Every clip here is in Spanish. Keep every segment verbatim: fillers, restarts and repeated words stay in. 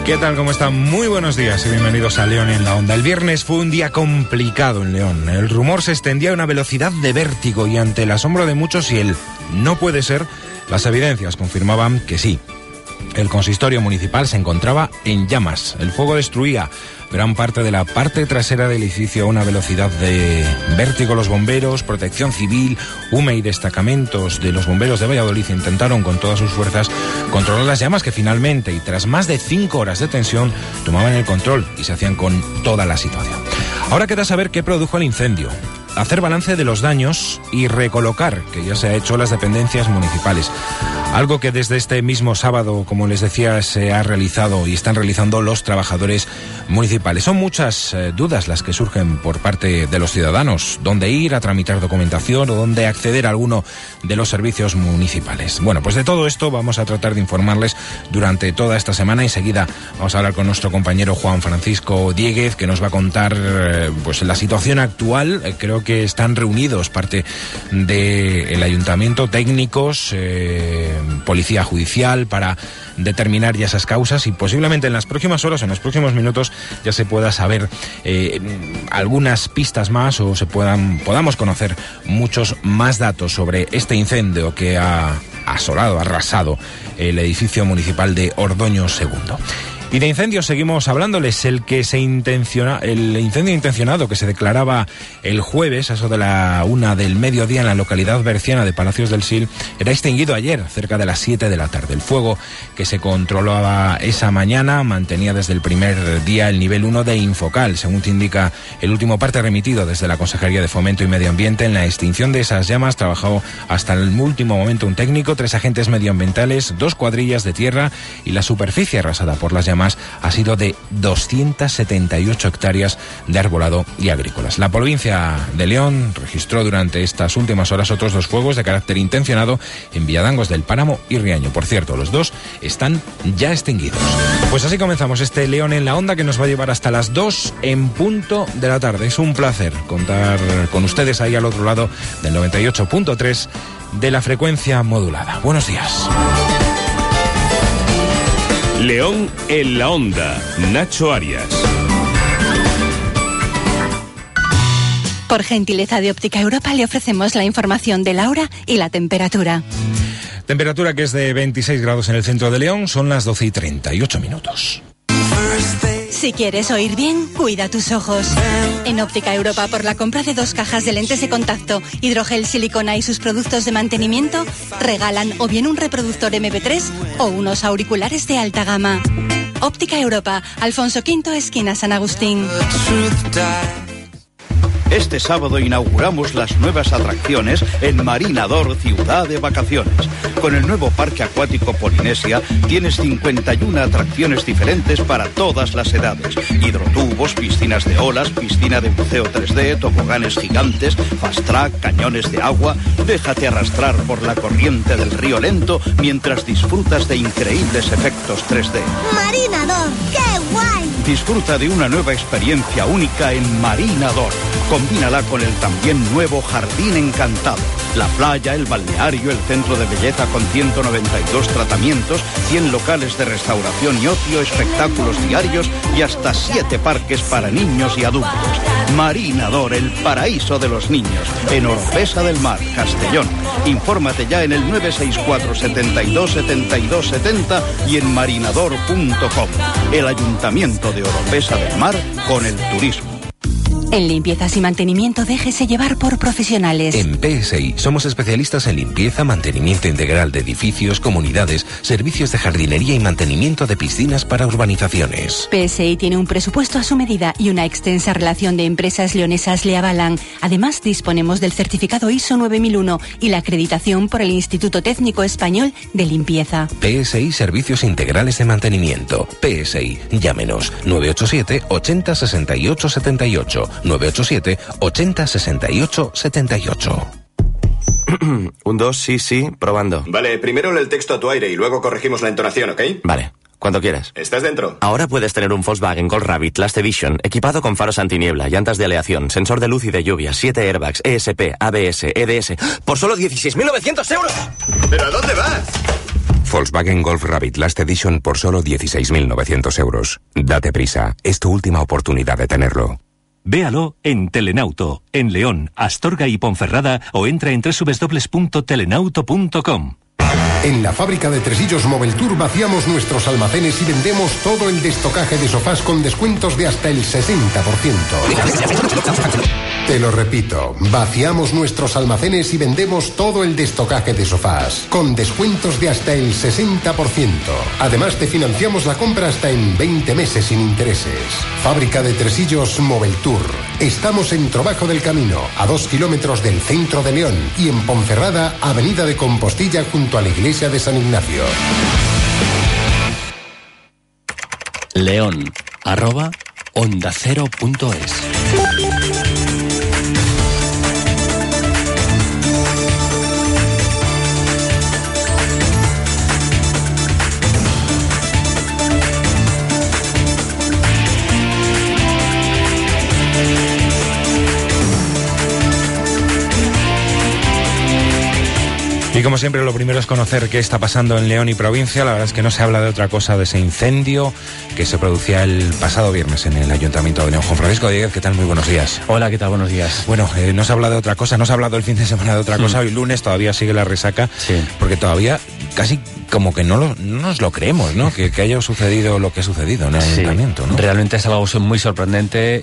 ¿Qué tal? ¿Cómo están? Muy buenos días y bienvenidos a León en la Onda. El viernes fue un día complicado en León. El rumor se extendía a una velocidad de vértigo y ante el asombro de muchos y el no puede ser, las evidencias confirmaban que sí. El consistorio municipal se encontraba en llamas. El fuego destruía gran parte de la parte trasera del edificio a una velocidad de vértigo. Los bomberos, Protección Civil, U M E y destacamentos de los bomberos de Valladolid intentaron con todas sus fuerzas controlar las llamas que finalmente, y tras más de cinco horas de tensión, tomaban el control y se hacían con toda la situación. Ahora queda saber qué produjo el incendio, hacer balance de los daños y recolocar, que ya se ha hecho, las dependencias municipales. Algo que desde este mismo sábado, como les decía, se ha realizado y están realizando los trabajadores municipales. Son muchas eh, dudas las que surgen por parte de los ciudadanos. ¿Dónde ir a tramitar documentación o dónde acceder a alguno de los servicios municipales? Bueno, pues de todo esto vamos a tratar de informarles durante toda esta semana. Enseguida vamos a hablar con nuestro compañero Juan Francisco Dieguez, que nos va a contar eh, pues la situación actual. Eh, creo que están reunidos parte del ayuntamiento, técnicos, eh, policía judicial, para determinar ya esas causas y posiblemente en las próximas horas, en los próximos minutos, ya se pueda saber eh, algunas pistas más o se puedan podamos conocer muchos más datos sobre este incendio que ha asolado, arrasado el edificio municipal de Ordoño segundo. Y de incendios seguimos hablándoles. El que se intenciona, el incendio intencionado que se declaraba el jueves, a eso de la una del mediodía, en la localidad berciana de Palacios del Sil, era extinguido ayer, cerca de las siete de la tarde. El fuego que se controlaba esa mañana mantenía desde el primer día el nivel uno de Infocal, según te indica el último parte remitido desde la Consejería de Fomento y Medio Ambiente. En la extinción de esas llamas trabajó hasta el último momento un técnico, tres agentes medioambientales, dos cuadrillas de tierra, y la superficie arrasada por las llamas ha sido de doscientas setenta y ocho hectáreas de arbolado y agrícolas. La provincia de León registró durante estas últimas horas otros dos fuegos de carácter intencionado en Villadangos del Páramo y Riaño. Por cierto, los dos están ya extinguidos. Pues así comenzamos este León en la Onda, que nos va a llevar hasta las dos en punto de la tarde. Es un placer contar con ustedes ahí al otro lado del noventa y ocho punto tres de la frecuencia modulada. Buenos días. León en la Onda, Nacho Arias. Por gentileza de Óptica Europa le ofrecemos la información de la hora y la temperatura. Temperatura que es de veintiséis grados en el centro de León, son las doce y treinta y ocho minutos. Si quieres oír bien, cuida tus ojos. En Óptica Europa, por la compra de dos cajas de lentes de contacto, hidrogel, silicona y sus productos de mantenimiento, regalan o bien un reproductor eme pe tres o unos auriculares de alta gama. Óptica Europa, Alfonso quinto, esquina San Agustín. Este sábado inauguramos las nuevas atracciones en Marinador, ciudad de vacaciones. Con el nuevo parque acuático Polinesia tienes cincuenta y una atracciones diferentes para todas las edades. Hidrotubos, piscinas de olas, piscina de buceo tres D, toboganes gigantes, fast track, cañones de agua. Déjate arrastrar por la corriente del río lento mientras disfrutas de increíbles efectos tres D. Marinador, ¡qué guay! Disfruta de una nueva experiencia única en Marinador. Combínala con el también nuevo Jardín Encantado. La playa, el balneario, el centro de belleza con ciento noventa y dos tratamientos, cien locales de restauración y ocio, espectáculos diarios y hasta siete parques para niños y adultos. Marinador, el paraíso de los niños, en Oropesa del Mar, Castellón. Infórmate ya en el nueve seis cuatro, setenta y dos, setenta y dos setenta y en marinador punto com. El Ayuntamiento de Oropesa del Mar con el turismo. En limpiezas y mantenimiento, déjese llevar por profesionales. En P S I somos especialistas en limpieza, mantenimiento integral de edificios, comunidades, servicios de jardinería y mantenimiento de piscinas para urbanizaciones. P S I tiene un presupuesto a su medida y una extensa relación de empresas leonesas le avalan. Además, disponemos del certificado I S O nueve mil uno y la acreditación por el Instituto Técnico Español de Limpieza. P S I Servicios Integrales de Mantenimiento. P S I, llámenos nueve ocho siete, ochenta, sesenta y ocho, setenta y ocho. nueve ocho siete, ochenta, sesenta y ocho, setenta y ocho. Un dos, sí, sí, probando. Vale, primero lee el texto a tu aire y luego corregimos la entonación, ¿ok? Vale, cuando quieras. ¿Estás dentro? Ahora puedes tener un Volkswagen Gold Rabbit Last Edition, equipado con faros antiniebla, llantas de aleación, sensor de luz y de lluvia, siete airbags, E S P, A B S, E D S, por solo dieciséis mil novecientos euros. ¿Pero a dónde vas? Volkswagen Golf Rabbit Last Edition por solo dieciséis mil novecientos euros. Date prisa, es tu última oportunidad de tenerlo. Véalo en Telenauto, en León, Astorga y Ponferrada, o entra en doble u doble u doble u punto telenauto punto com. En la fábrica de Tresillos Moveltur vaciamos nuestros almacenes y vendemos todo el destocaje de sofás con descuentos de hasta el sesenta por ciento. Te lo repito, vaciamos nuestros almacenes y vendemos todo el destocaje de sofás con descuentos de hasta el sesenta por ciento. Además, te financiamos la compra hasta en veinte meses sin intereses. Fábrica de Tresillos Moveltur. Estamos en Trobajo del Camino, a dos kilómetros del centro de León, y en Ponferrada, Avenida de Compostilla, junto a la iglesia de San Ignacio. León, arroba onda cero punto es. Y como siempre, lo primero es conocer qué está pasando en León y provincia. La verdad es que no se habla de otra cosa de ese incendio que se producía el pasado viernes en el Ayuntamiento de León. Juan Francisco Dieguez, ¿qué tal? Muy buenos días. Hola, ¿qué tal? Buenos días. Bueno, eh, no se habla de otra cosa, no se ha hablado el fin de semana de otra cosa. Mm. Hoy lunes todavía sigue la resaca, sí. Porque todavía casi como que no, lo, no nos lo creemos, ¿no? Que, que haya sucedido lo que ha sucedido en el sí. Ayuntamiento, ¿no? Realmente es algo muy sorprendente.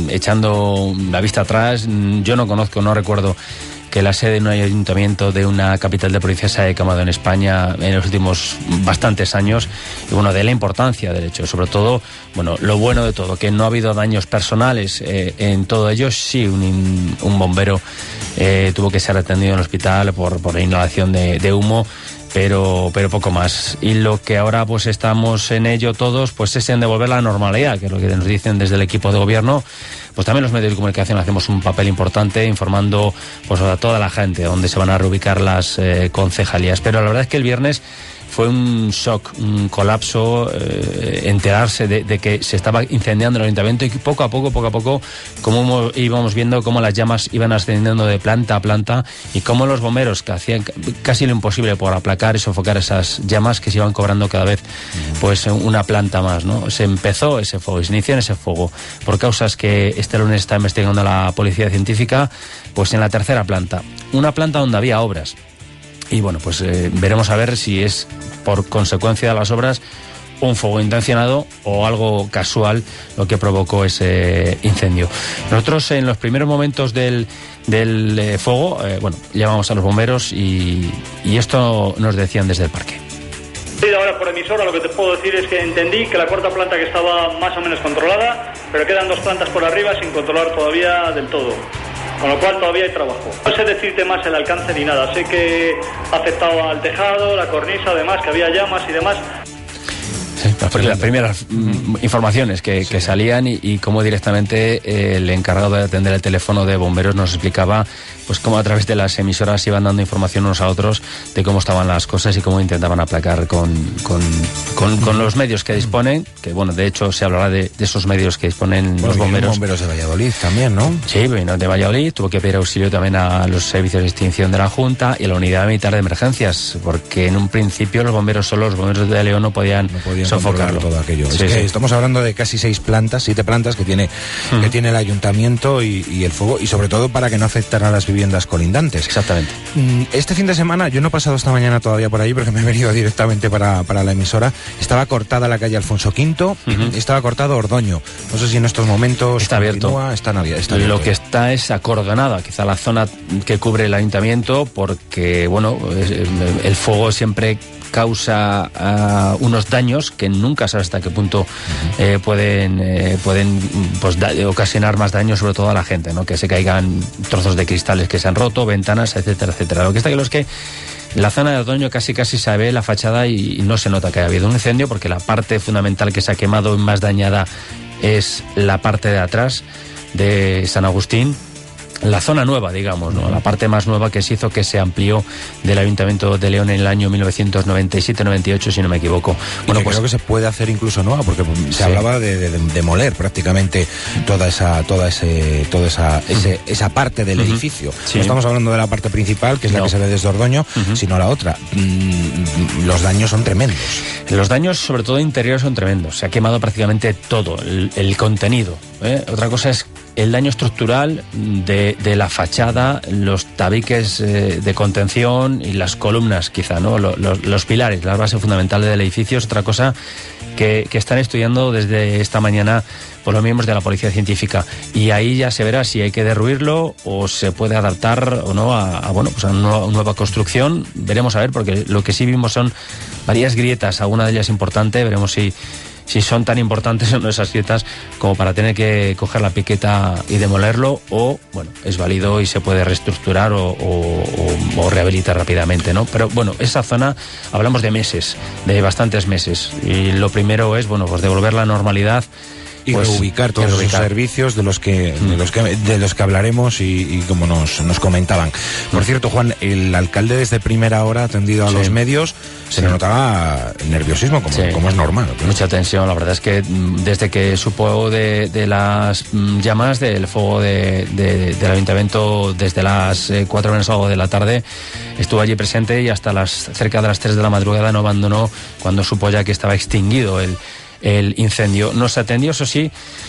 Echando la vista atrás, yo no conozco, no recuerdo que la sede de un ayuntamiento de una capital de provincia se haya quemado en España en los últimos bastantes años, y bueno, de la importancia del hecho, sobre todo, bueno, lo bueno de todo, que no ha habido daños personales eh, en todo ello. Sí, un, un bombero eh, tuvo que ser atendido en el hospital por, por inhalación de, de humo, pero pero poco más. Y lo que ahora pues estamos en ello todos, pues es en devolver la normalidad, que es lo que nos dicen desde el equipo de gobierno. Pues también los medios de comunicación hacemos un papel importante informando pues a toda la gente dónde se van a reubicar las eh, concejalías. Pero la verdad es que el viernes fue un shock, un colapso, eh, enterarse de, de que se estaba incendiando el ayuntamiento, y poco a poco, poco a poco, como íbamos viendo cómo las llamas iban ascendiendo de planta a planta, y cómo los bomberos, que hacían casi lo imposible por aplacar y sofocar esas llamas, que se iban cobrando cada vez pues una planta más, ¿no? Se empezó ese fuego, se inició en ese fuego, por causas que este lunes está investigando la policía científica, pues en la tercera planta, una planta donde había obras. Y bueno, pues eh, veremos a ver si es por consecuencia de las obras un fuego intencionado o algo casual lo que provocó ese incendio. Nosotros en los primeros momentos del, del eh, fuego, eh, bueno, llamamos a los bomberos y, y esto nos decían desde el parque. Sí, ahora por emisora lo que te puedo decir es que entendí que la cuarta planta que estaba más o menos controlada, pero quedan dos plantas por arriba sin controlar todavía del todo. Con lo cual todavía hay trabajo. No sé decirte más el alcance ni nada. Sé que afectaba al tejado, la cornisa, además, que había llamas y demás. Sí, las primeras mm, informaciones que, que salían y, y cómo directamente eh, el encargado de atender el teléfono de bomberos nos explicaba pues cómo a través de las emisoras iban dando información unos a otros de cómo estaban las cosas y cómo intentaban aplacar con, con, con, con los medios que disponen, que bueno, de hecho se hablará de, de esos medios que disponen bueno, los bomberos. bomberos de Valladolid también, ¿no? Sí, vino de Valladolid, tuvo que pedir auxilio también a los servicios de extinción de la Junta y a la unidad militar de emergencias, porque en un principio los bomberos solo, los bomberos de León no podían, no podían sofocarlo. Todo aquello. Sí, es que sí. Estamos hablando de casi seis plantas, siete plantas que tiene, uh-huh. que tiene el ayuntamiento y, y el fuego, y sobre todo para que no afectara a las viviendas colindantes. Exactamente. Este fin de semana, yo no he pasado esta mañana todavía por ahí porque me he venido directamente para, para la emisora. Estaba cortada la calle Alfonso Quinto, uh-huh. estaba cortado Ordoño. No sé si en estos momentos está abierto. Está, está abierto. Lo que está es acordonada, quizá la zona que cubre el ayuntamiento, porque bueno, el fuego siempre causa uh, unos daños que nunca sabes hasta qué punto uh-huh. eh, pueden eh, pueden pues, da, ocasionar más daño, sobre todo a la gente, ¿no? Que se caigan trozos de cristales que se han roto, ventanas, etcétera, etcétera. Lo que está claro es que la zona de Ordoño casi casi se ve la fachada y, y no se nota que haya habido un incendio, porque la parte fundamental que se ha quemado y más dañada es la parte de atrás de San Agustín. la zona nueva, digamos, ¿no? La parte más nueva que se hizo, que se amplió del Ayuntamiento de León en el año mil novecientos noventa y siete noventa y ocho, si no me equivoco. Bueno, pues creo que se puede hacer incluso nueva, porque se sí. hablaba de, de, de demoler prácticamente toda esa toda ese toda esa ese, esa parte del uh-huh. edificio. Sí. No estamos hablando de la parte principal, que es no. la que se ve desde Ordoño, uh-huh. sino la otra. Mm, los daños son tremendos. Los daños, sobre todo interiores, son tremendos. Se ha quemado prácticamente todo, el, el contenido. ¿eh? Otra cosa es el daño estructural de, de la fachada, los tabiques eh, de contención y las columnas, quizá, ¿no? Los, los, los pilares, la base fundamental del edificio. Es otra cosa que, que están estudiando desde esta mañana por los miembros de la Policía Científica. Y ahí ya se verá si hay que derruirlo o se puede adaptar o no a, a bueno, pues a una nueva, nueva construcción. Veremos a ver, porque lo que sí vimos son varias grietas, alguna de ellas importante. Veremos si si son tan importantes o no esas grietas como para tener que coger la piqueta y demolerlo, o, bueno, es válido y se puede reestructurar o, o, o, o rehabilitar rápidamente, ¿no? Pero, bueno, esa zona, hablamos de meses, de bastantes meses, y lo primero es, bueno, pues devolver la normalidad y pues, reubicar todos los servicios de los que mm. de los que de los que hablaremos y, y como nos, nos comentaban. Por mm. cierto, Juan, el alcalde desde primera hora atendido a sí. los medios, se sí. le notaba nerviosismo, como, sí. como es normal, ¿no? Mucha tensión. La verdad es que desde que supo de, de las llamas del fuego de, de, del ayuntamiento, desde las cuatro menos algo de la tarde, estuvo allí presente, y hasta las cerca de las tres de la madrugada no abandonó, cuando supo ya que estaba extinguido el el incendio. Nos atendió, eso sí,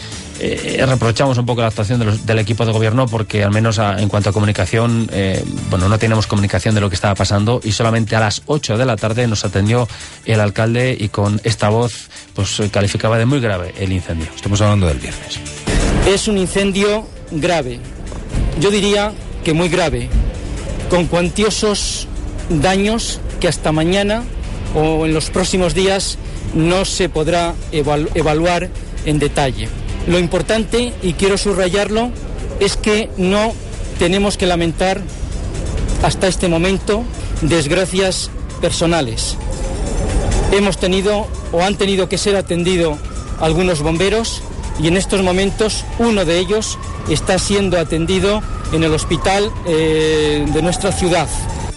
eh, reprochamos un poco la actuación de los, del equipo de gobierno, porque al menos a, en cuanto a comunicación, eh, bueno, no tenemos comunicación de lo que estaba pasando, y solamente a las ocho de la tarde nos atendió el alcalde, y con esta voz pues calificaba de muy grave el incendio. Estamos hablando del viernes. Es un incendio grave, yo diría que muy grave, con cuantiosos daños que hasta mañana o en los próximos días no se podrá evalu- evaluar en detalle. Lo importante, y quiero subrayarlo, es que no tenemos que lamentar hasta este momento desgracias personales. Hemos tenido o han tenido que ser atendidos algunos bomberos, y en estos momentos uno de ellos está siendo atendido en el hospital eh, de nuestra ciudad.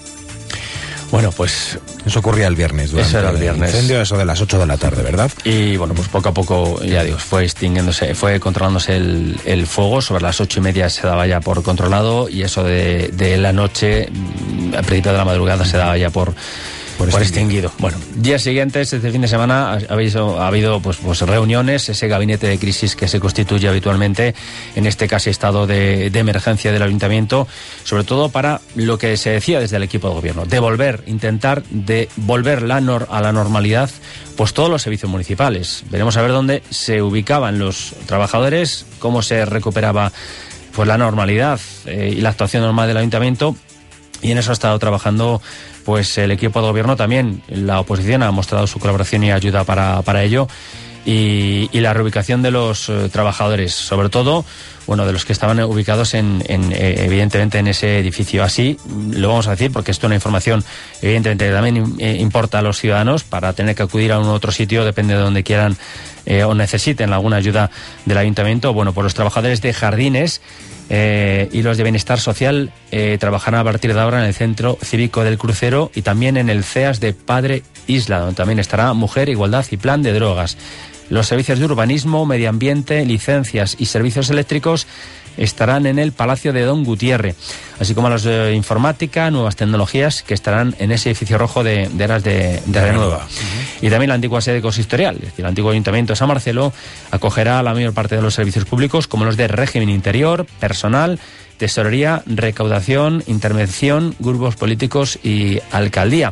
Bueno, pues eso ocurría el viernes. Eso era el viernes. El incendio, eso de las ocho de la tarde, ¿verdad? Y bueno, pues poco a poco, ya digo, fue extinguiéndose, fue controlándose el, el fuego. Sobre las ocho y media se daba ya por controlado, y eso de, de la noche, a principio de la madrugada, se daba ya por Por, por extinguido. Bueno, días siguientes, este fin de semana, ha habido, ha habido pues, pues reuniones, ese gabinete de crisis que se constituye habitualmente en este casi estado de, de emergencia del ayuntamiento, sobre todo para lo que se decía desde el equipo de gobierno, devolver, intentar devolver la nor, a la normalidad pues todos los servicios municipales. Veremos a ver dónde se ubicaban los trabajadores, cómo se recuperaba pues la normalidad eh, y la actuación normal del ayuntamiento, y en eso ha estado trabajando pues el equipo de gobierno. También la oposición ha mostrado su colaboración y ayuda para, para ello, y, y la reubicación de los eh, trabajadores, sobre todo, bueno, de los que estaban ubicados en, en eh, evidentemente en ese edificio. Así lo vamos a decir, porque esto es una información evidentemente que también eh, importa a los ciudadanos, para tener que acudir a un otro sitio, depende de donde quieran eh, o necesiten alguna ayuda del ayuntamiento. Bueno, pues los trabajadores de jardines Eh, y los de Bienestar Social eh, trabajarán a partir de ahora en el Centro Cívico del Crucero, y también en el C E A S de Padre Isla, donde también estará Mujer, Igualdad y Plan de Drogas. Los servicios de urbanismo, medio ambiente, licencias y servicios eléctricos estarán en el Palacio de Don Gutiérrez, así como los de informática, nuevas tecnologías, que estarán en ese edificio rojo de, de Eras de, de Renueva. Uh-huh. Y también la antigua sede consistorial, es decir, el antiguo Ayuntamiento de San Marcelo, acogerá la mayor parte de los servicios públicos, como los de régimen interior, personal, tesorería, recaudación, intervención, grupos políticos y alcaldía.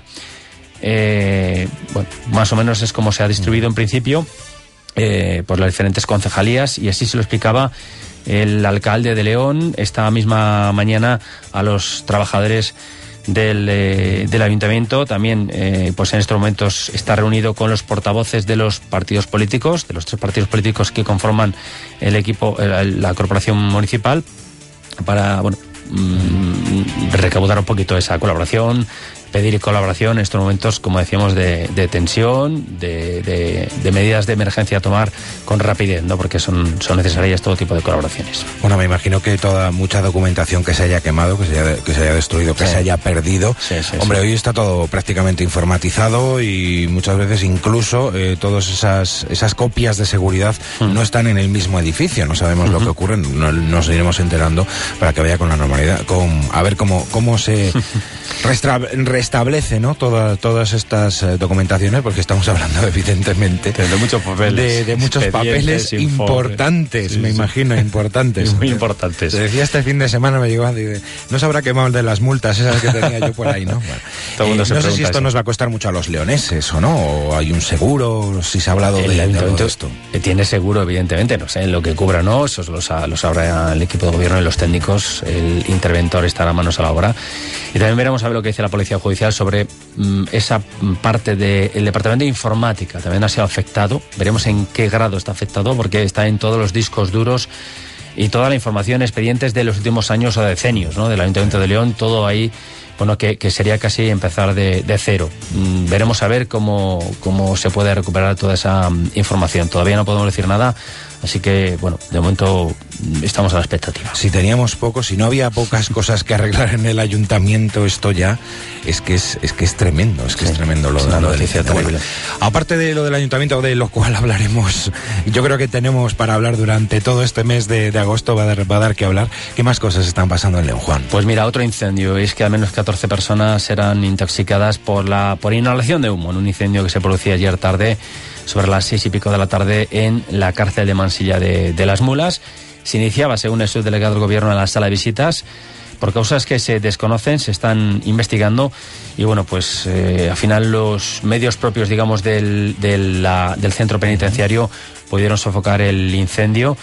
Eh, bueno, más o menos es como se ha distribuido en principio eh, por las diferentes concejalías, y así se lo explicaba el alcalde de León esta misma mañana a los trabajadores del, eh, del ayuntamiento. También eh, pues en estos momentos está reunido con los portavoces de los partidos políticos, de los tres partidos políticos que conforman el equipo, el, la corporación municipal, para bueno mmm, recaudar un poquito esa colaboración, pedir colaboración en estos momentos, como decíamos, de, de tensión, de, de, de medidas de emergencia a tomar con rapidez, ¿no? Porque son, son necesarias todo tipo de colaboraciones. Bueno, me imagino que toda mucha documentación que se haya quemado, que se haya, que se haya destruido, que sí. se haya perdido. Sí, sí, Hombre, sí. hoy está todo prácticamente informatizado y muchas veces incluso eh, todas esas, esas copias de seguridad uh-huh. no están en el mismo edificio. No sabemos uh-huh. lo que ocurre, no, nos iremos enterando para que vaya con la normalidad, con a ver cómo, cómo se restra, restablece, ¿no? Toda, todas estas eh, documentaciones, porque estamos hablando evidentemente de muchos papeles, de, de muchos papeles importantes, sí, me sí. imagino, importantes. Muy importantes. Te decía este fin de semana, me llegó, digo, no se habrá quemado el de las multas, esas que tenía yo por ahí, ¿no? Bueno, Todo el mundo eh, se no sé si esto eso. nos va a costar mucho a los leoneses o no, o hay un seguro, si se ha hablado el de, de todo esto. Tiene seguro, evidentemente, no sé, en lo que cubra no, eso lo, lo sabrá el equipo de gobierno y los técnicos, el interventor estará manos a la obra. Y también veremos a ver lo que dice la Policía Judicial sobre mm, esa parte del Departamento de Informática, también ha sido afectado, veremos en qué grado está afectado, porque está en todos los discos duros y toda la información, expedientes de los últimos años o decenios, ¿no? Del Ayuntamiento de León, todo ahí, bueno, que, que sería casi empezar de, de cero. Mm, veremos a ver cómo, cómo se puede recuperar toda esa um, información. Todavía no podemos decir nada, así que, bueno, de momento estamos a la expectativa. Si teníamos poco, si no había pocas cosas que arreglar en el ayuntamiento, esto ya es que es, es que es tremendo, es que sí, es tremendo lo, es una lo noticia del terrible. Bueno, aparte de lo del ayuntamiento, de lo cual hablaremos, yo creo que tenemos para hablar durante todo este mes de, de agosto, va a, dar, va a dar que hablar. ¿Qué más cosas están pasando en León, Juan? Pues mira, otro incendio, es que al menos catorce personas eran intoxicadas por la por inhalación de humo en un incendio que se producía ayer tarde, sobre las seis y pico de la tarde, en la cárcel de Mansilla de, de las Mulas. Se iniciaba, según el subdelegado del gobierno, en la sala de visitas. Por causas que se desconocen, se están investigando y bueno, pues eh, al final los medios propios, digamos, del, del, la, del centro penitenciario pudieron sofocar el incendio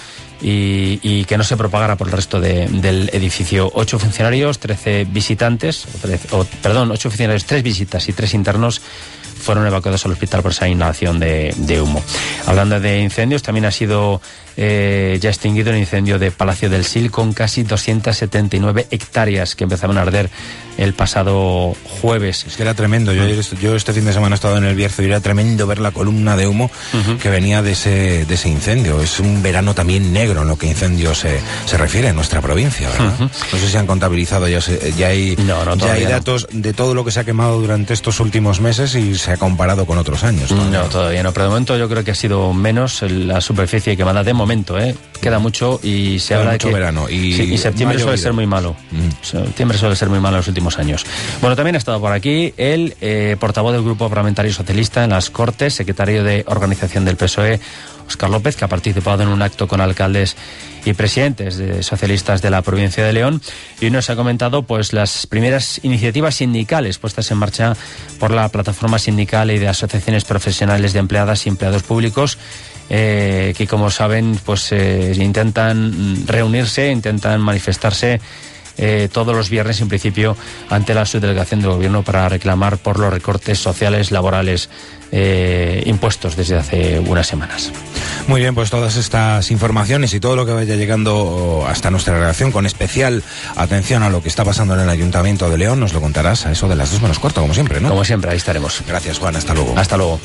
y, y que no se propagara por el resto de, del edificio. Ocho funcionarios, trece visitantes, o trece, o, perdón, ocho funcionarios, tres visitas y tres internos fueron evacuados al hospital por esa inhalación de, de humo. Hablando de incendios, también ha sido eh, ya extinguido el incendio de Palacio del Sil, con casi doscientas setenta y nueve hectáreas que empezaron a arder el pasado jueves. Es que era tremendo. Yo, yo este fin de semana he estado en el Bierzo y era tremendo ver la columna de humo uh-huh. que venía de ese, de ese incendio. Es un verano también negro en lo que incendios se, se refiere en nuestra provincia, ¿verdad? Uh-huh. No sé si han contabilizado, ya, se, ya hay, no, no, ya hay datos no. de todo lo que se ha quemado durante estos últimos meses y se ha comparado con otros años. ¿no? No, todavía no, pero de momento yo creo que ha sido menos la superficie quemada de momento, ¿eh? Queda mucho y se Queda habla mucho de que verano y, sí, y septiembre suele ser muy malo. Mm. Septiembre suele ser muy malo en los últimos años. Bueno, también ha estado por aquí el eh, portavoz del Grupo Parlamentario Socialista en las Cortes, secretario de Organización del P S O E, Óscar López, que ha participado en un acto con alcaldes y presidentes de socialistas de la provincia de León, y hoy nos ha comentado pues las primeras iniciativas sindicales puestas en marcha por la plataforma sindical y de asociaciones profesionales de empleadas y empleados públicos, eh, que como saben pues eh, intentan reunirse, intentan manifestarse Eh, todos los viernes en principio ante la subdelegación del gobierno para reclamar por los recortes sociales, laborales eh, impuestos desde hace unas semanas. Muy bien, pues todas estas informaciones y todo lo que vaya llegando hasta nuestra redacción, con especial atención a lo que está pasando en el Ayuntamiento de León, nos lo contarás a eso de las dos menos cuarto, como siempre, ¿no? Como siempre, ahí estaremos. Gracias, Juan, hasta luego. Hasta luego.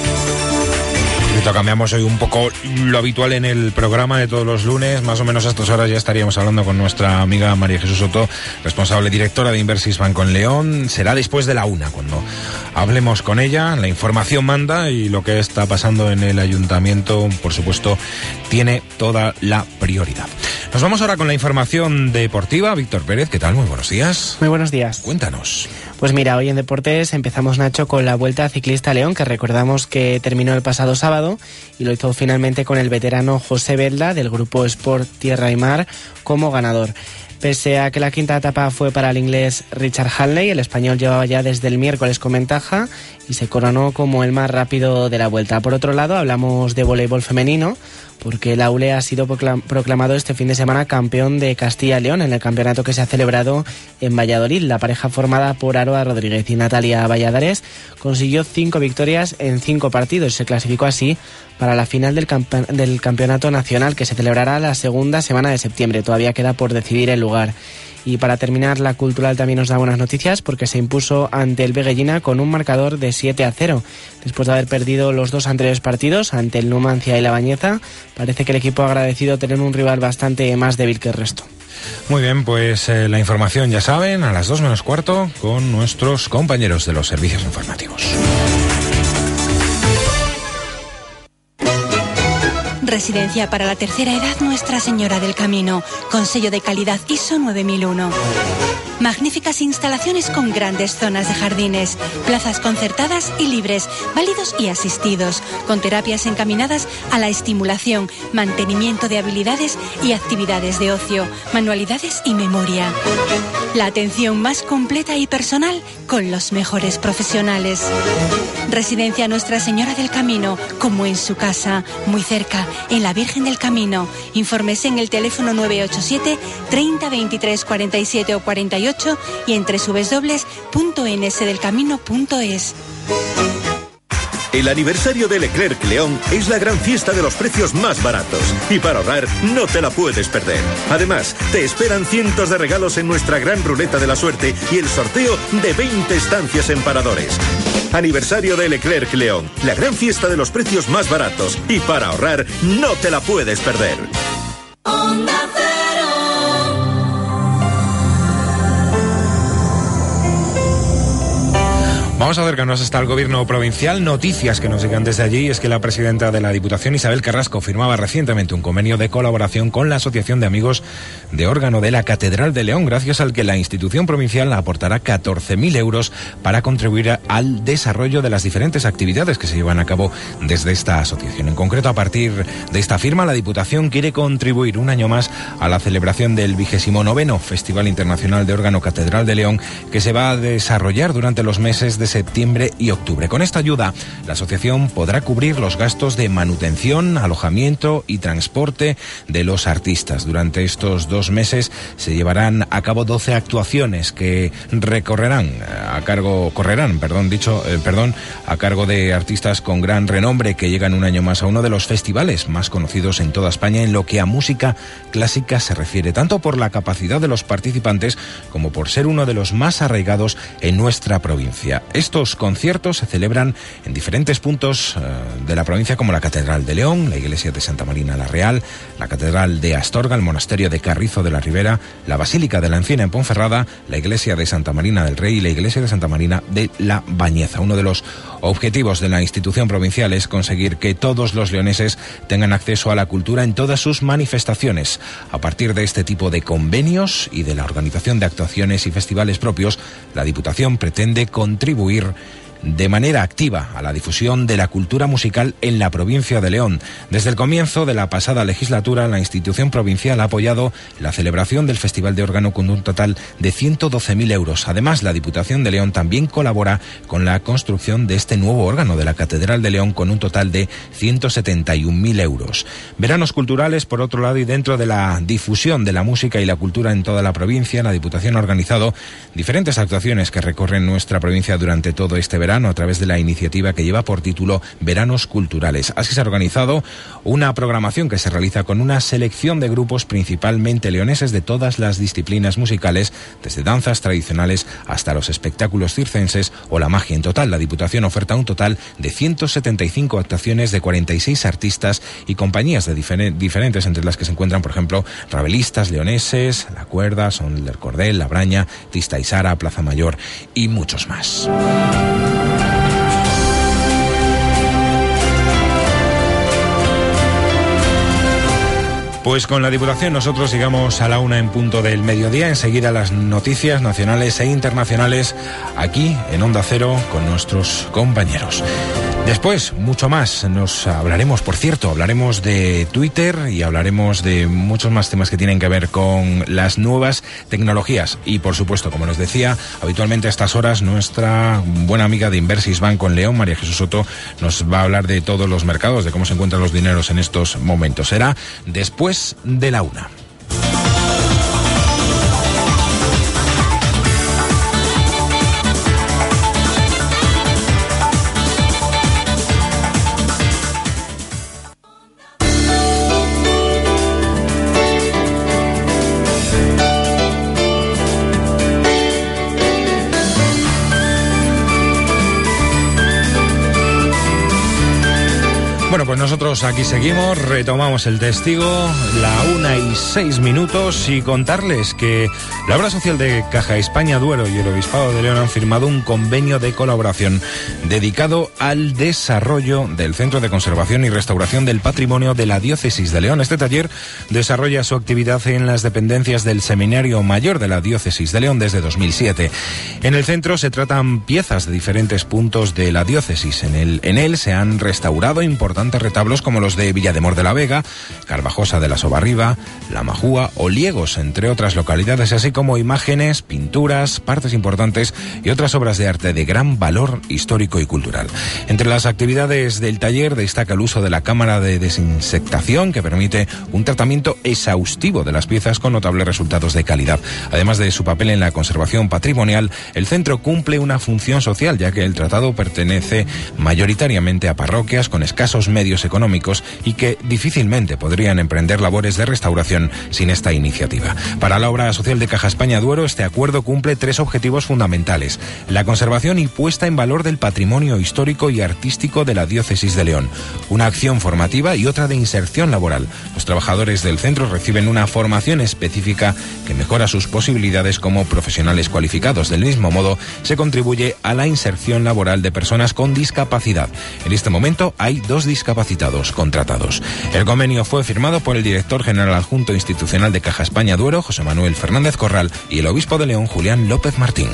Cambiamos hoy un poco lo habitual en el programa de todos los lunes. Más o menos a estas horas ya estaríamos hablando con nuestra amiga María Jesús Soto, responsable directora de Inversis Banco en León. Será después de la una cuando hablemos con ella. La información manda y lo que está pasando en el ayuntamiento, por supuesto, tiene toda la prioridad. Nos vamos ahora con la información deportiva. Víctor Pérez, ¿qué tal? Muy buenos días. Muy buenos días. Cuéntanos. Pues mira, hoy en Deportes empezamos, Nacho, con la Vuelta Ciclista a León, que recordamos que terminó el pasado sábado y lo hizo finalmente con el veterano José Belda del grupo Sport Tierra y Mar como ganador. Pese a que la quinta etapa fue para el inglés Richard Hanley, el español llevaba ya desde el miércoles con ventaja y se coronó como el más rápido de la Vuelta. Por otro lado, hablamos de voleibol femenino, porque el Aule ha sido proclamado este fin de semana campeón de Castilla y León en el campeonato que se ha celebrado en Valladolid. La pareja formada por Aroa Rodríguez y Natalia Valladares consiguió cinco victorias en cinco partidos. Se clasificó así para la final del, campe- del campeonato nacional, que se celebrará la segunda semana de septiembre. Todavía queda por decidir el lugar. Y para terminar, la Cultural también nos da buenas noticias porque se impuso ante el Veguellina con un marcador de siete a cero. Después de haber perdido los dos anteriores partidos ante el Numancia y la Bañeza, parece que el equipo ha agradecido tener un rival bastante más débil que el resto. Muy bien, pues eh, la información ya saben, a las dos menos cuarto con nuestros compañeros de los servicios informativos. Residencia para la tercera edad Nuestra Señora del Camino, con sello de calidad I S O nueve mil uno. Magníficas instalaciones con grandes zonas de jardines, plazas concertadas y libres, válidos y asistidos, con terapias encaminadas a la estimulación, mantenimiento de habilidades y actividades de ocio, manualidades y memoria. La atención más completa y personal con los mejores profesionales. Residencia Nuestra Señora del Camino, como en su casa, muy cerca, en la Virgen del Camino. Informes en el teléfono nueve ocho siete, treinta, veintitrés, cuarenta y siete o cuarenta y ocho y en doble u doble u doble u punto ene ese del camino punto es. El aniversario de Leclerc León es la gran fiesta de los precios más baratos y para ahorrar no te la puedes perder. Además, te esperan cientos de regalos en nuestra gran ruleta de la suerte y el sorteo de veinte estancias en paradores. Aniversario de Leclerc León, la gran fiesta de los precios más baratos y para ahorrar no te la puedes perder. Onda Vamos a acercarnos hasta el gobierno provincial. Noticias que nos llegan desde allí es que la presidenta de la Diputación, Isabel Carrasco, firmaba recientemente un convenio de colaboración con la Asociación de Amigos de Órgano de la Catedral de León, gracias al que la institución provincial aportará catorce mil euros para contribuir al desarrollo de las diferentes actividades que se llevan a cabo desde esta asociación. En concreto, a partir de esta firma, la Diputación quiere contribuir un año más a la celebración del vigésimo noveno Festival Internacional de Órgano Catedral de León, que se va a desarrollar durante los meses de septiembre y octubre. Con esta ayuda, la asociación podrá cubrir los gastos de manutención, alojamiento y transporte de los artistas. Durante estos dos meses se llevarán a cabo doce actuaciones que recorrerán a cargo, correrán, perdón, dicho, eh, perdón, a cargo de artistas con gran renombre que llegan un año más a uno de los festivales más conocidos en toda España en lo que a música clásica se refiere, tanto por la capacidad de los participantes como por ser uno de los más arraigados en nuestra provincia. Estos conciertos se celebran en diferentes puntos eh, de la provincia, como la Catedral de León, la Iglesia de Santa Marina la Real, la Catedral de Astorga, el Monasterio de Carrizo de la Ribera, la Basílica de la Encina en Ponferrada, la Iglesia de Santa Marina del Rey y la Iglesia de Santa Marina de la Bañeza. Uno de los objetivos de la institución provincial es conseguir que todos los leoneses tengan acceso a la cultura en todas sus manifestaciones. A partir de este tipo de convenios y de la organización de actuaciones y festivales propios, la Diputación pretende contribuir de manera activa a la difusión de la cultura musical en la provincia de León. Desde el comienzo de la pasada legislatura, la institución provincial ha apoyado la celebración del Festival de Órgano con un total de ciento doce mil euros. Además, la Diputación de León también colabora con la construcción de este nuevo órgano de la Catedral de León con un total de ciento setenta y un mil euros. Veranos culturales, por otro lado, y dentro de la difusión de la música y la cultura en toda la provincia, la Diputación ha organizado diferentes actuaciones que recorren nuestra provincia durante todo este verano a través de la iniciativa que lleva por título Veranos Culturales. Así se ha organizado una programación que se realiza con una selección de grupos principalmente leoneses de todas las disciplinas musicales, desde danzas tradicionales hasta los espectáculos circenses o la magia. En total, la Diputación oferta un total de ciento setenta y cinco actuaciones de cuarenta y seis artistas y compañías de difer- diferentes, entre las que se encuentran, por ejemplo, rabelistas leoneses, La Cuerda, Son del Cordel, La Braña, Tista y Sara, Plaza Mayor y muchos más. Pues con la Diputación nosotros llegamos a la una en punto del mediodía. Enseguida las noticias nacionales e internacionales aquí en Onda Cero con nuestros compañeros. Después, mucho más. Nos hablaremos, por cierto, hablaremos de Twitter y hablaremos de muchos más temas que tienen que ver con las nuevas tecnologías. Y, por supuesto, como nos decía, habitualmente a estas horas nuestra buena amiga de Inversis Banco en León, María Jesús Soto, nos va a hablar de todos los mercados, de cómo se encuentran los dineros en estos momentos. Será después de la una. Bueno, pues nosotros aquí seguimos, retomamos el testigo, la una y seis minutos, y contarles que la obra social de Caja España Duero y el Obispado de León han firmado un convenio de colaboración dedicado al desarrollo del Centro de Conservación y Restauración del Patrimonio de la Diócesis de León. Este taller desarrolla su actividad en las dependencias del Seminario Mayor de la Diócesis de León desde dos mil siete. En el centro se tratan piezas de diferentes puntos de la diócesis. En él, en él se han restaurado importantes retablos como los de Villademor de la Vega, Carvajosa de la Sobarriba, La Majúa o Liegos, entre otras localidades, así como imágenes, pinturas, partes importantes y otras obras de arte de gran valor histórico y cultural. Entre las actividades del taller destaca el uso de la cámara de desinsectación, que permite un tratamiento exhaustivo de las piezas con notables resultados de calidad. Además de su papel en la conservación patrimonial, el centro cumple una función social, ya que el tratado pertenece mayoritariamente a parroquias con escasos medios económicos y que difícilmente podrían emprender labores de restauración sin esta iniciativa. Para la obra social de Caja España Duero, este acuerdo cumple tres objetivos fundamentales: la conservación y puesta en valor del patrimonio histórico y artístico de la Diócesis de León, una acción formativa y otra de inserción laboral. Los trabajadores del centro reciben una formación específica que mejora sus posibilidades como profesionales cualificados. Del mismo modo, se contribuye a la inserción laboral de personas con discapacidad. En este momento hay dos discapacitados contratados. El convenio fue firmado por el director general adjunto institucional de Caja España Duero, José Manuel Fernández Corral, y el obispo de León, Julián López Martín.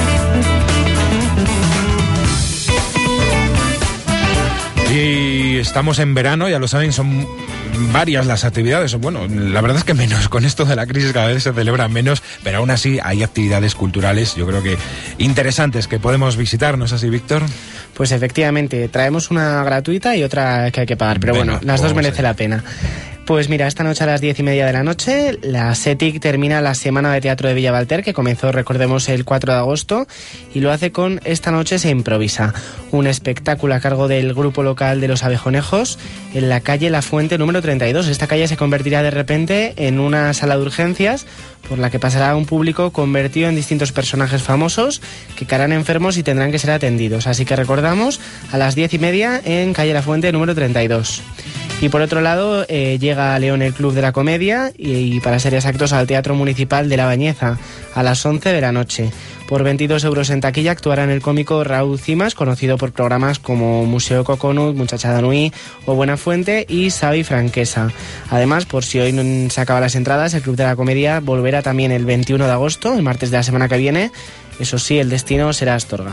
Y estamos en verano, ya lo saben, son varias las actividades. Bueno, la verdad es que menos, con esto de la crisis cada vez se celebra menos, pero aún así hay actividades culturales, yo creo que interesantes, que podemos visitar, ¿no es así, Víctor? Pues efectivamente, traemos una gratuita y otra que hay que pagar, pero Venga, bueno, las dos merece la pena. Pues mira, esta noche a las diez y media de la noche, la SETIC termina la Semana de Teatro de Villavalter, que comenzó, recordemos, el cuatro de agosto, y lo hace con Esta noche se improvisa, un espectáculo a cargo del grupo local de Los Abejonejos, en la calle La Fuente número treinta y dos. Esta calle se convertirá de repente en una sala de urgencias, por la que pasará un público convertido en distintos personajes famosos que caerán enfermos y tendrán que ser atendidos. Así que recordamos, a las diez y media en calle La Fuente número treinta y dos. Y por otro lado, eh, llega a León el Club de la Comedia y, y para ser exactos al Teatro Municipal de La Bañeza a las once de la noche. Por veintidós euros en taquilla actuarán el cómico Raúl Cimas, conocido por programas como Museo Coconut, Muchachada Nui o Buena Fuente, y Xavi Franquesa. Además, por si hoy no se acaban las entradas, el Club de la Comedia volverá también el veintiuno de agosto, el martes de la semana que viene. Eso sí, el destino será Astorga.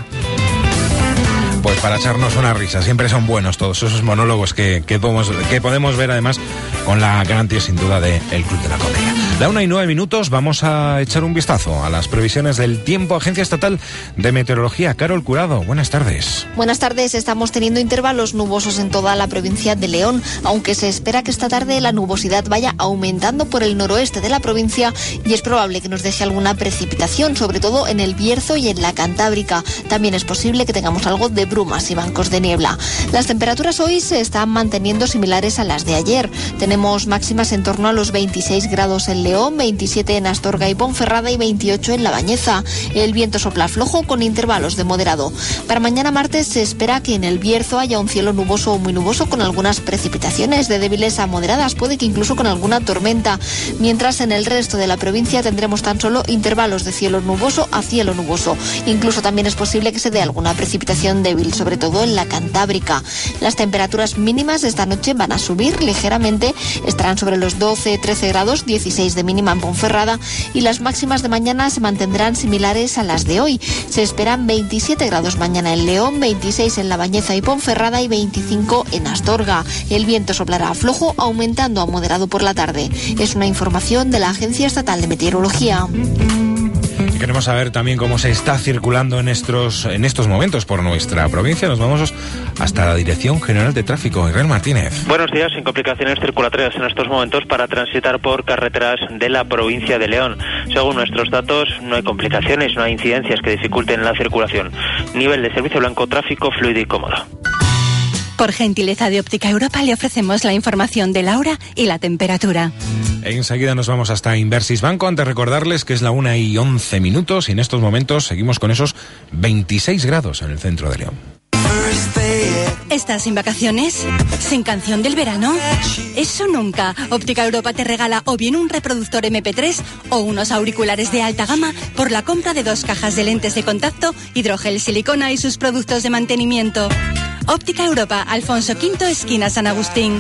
Pues para echarnos una risa, siempre son buenos todos esos monólogos que, que, podemos, que podemos ver además con la garantía sin duda de El Club de la Comedia. La una y nueve minutos, vamos a echar un vistazo a las previsiones del tiempo. Agencia Estatal de Meteorología, Carol Curado, buenas tardes. Buenas tardes, estamos teniendo intervalos nubosos en toda la provincia de León, aunque se espera que esta tarde la nubosidad vaya aumentando por el noroeste de la provincia y es probable que nos deje alguna precipitación, sobre todo en el Bierzo y en la Cantábrica. También es posible que tengamos algo de brumas y bancos de niebla. Las temperaturas hoy se están manteniendo similares a las de ayer. Tenemos máximas en torno a los veintiséis grados en León, veintisiete en Astorga y Ponferrada y veintiocho en La Bañeza. El viento sopla flojo con intervalos de moderado. Para mañana martes se espera que en el Bierzo haya un cielo nuboso o muy nuboso con algunas precipitaciones de débiles a moderadas, puede que incluso con alguna tormenta, mientras en el resto de la provincia tendremos tan solo intervalos de cielo nuboso a cielo nuboso. Incluso también es posible que se dé alguna precipitación débil sobre todo en la Cantábrica. Las temperaturas mínimas de esta noche van a subir ligeramente, estarán sobre los doce trece grados, dieciséis de mínima en Ponferrada, y las máximas de mañana se mantendrán similares a las de hoy. Se esperan veintisiete grados mañana en León, veintiséis en La Bañeza y Ponferrada y veinticinco en Astorga. El viento soplará a flojo, aumentando a moderado por la tarde. Es una información de la Agencia Estatal de Meteorología. Y queremos saber también cómo se está circulando en estos, en estos momentos por nuestra provincia. Nos vamos hasta la Dirección General de Tráfico. Israel Martínez. Buenos días. Sin complicaciones circulatorias en estos momentos para transitar por carreteras de la provincia de León. Según nuestros datos, no hay complicaciones, no hay incidencias que dificulten la circulación. Nivel de servicio blanco, tráfico fluido y cómodo. Por gentileza de Óptica Europa le ofrecemos la información de la hora y la temperatura. Enseguida nos vamos hasta Inversis Banco. Antes recordarles que es la una y once minutos y en estos momentos seguimos con esos veintiséis grados en el centro de León. ¿Estás sin vacaciones? ¿Sin canción del verano? Eso nunca. Óptica Europa te regala o bien un reproductor eme pe tres o unos auriculares de alta gama por la compra de dos cajas de lentes de contacto, hidrogel silicona y sus productos de mantenimiento. Óptica Europa, Alfonso quinto, esquina San Agustín.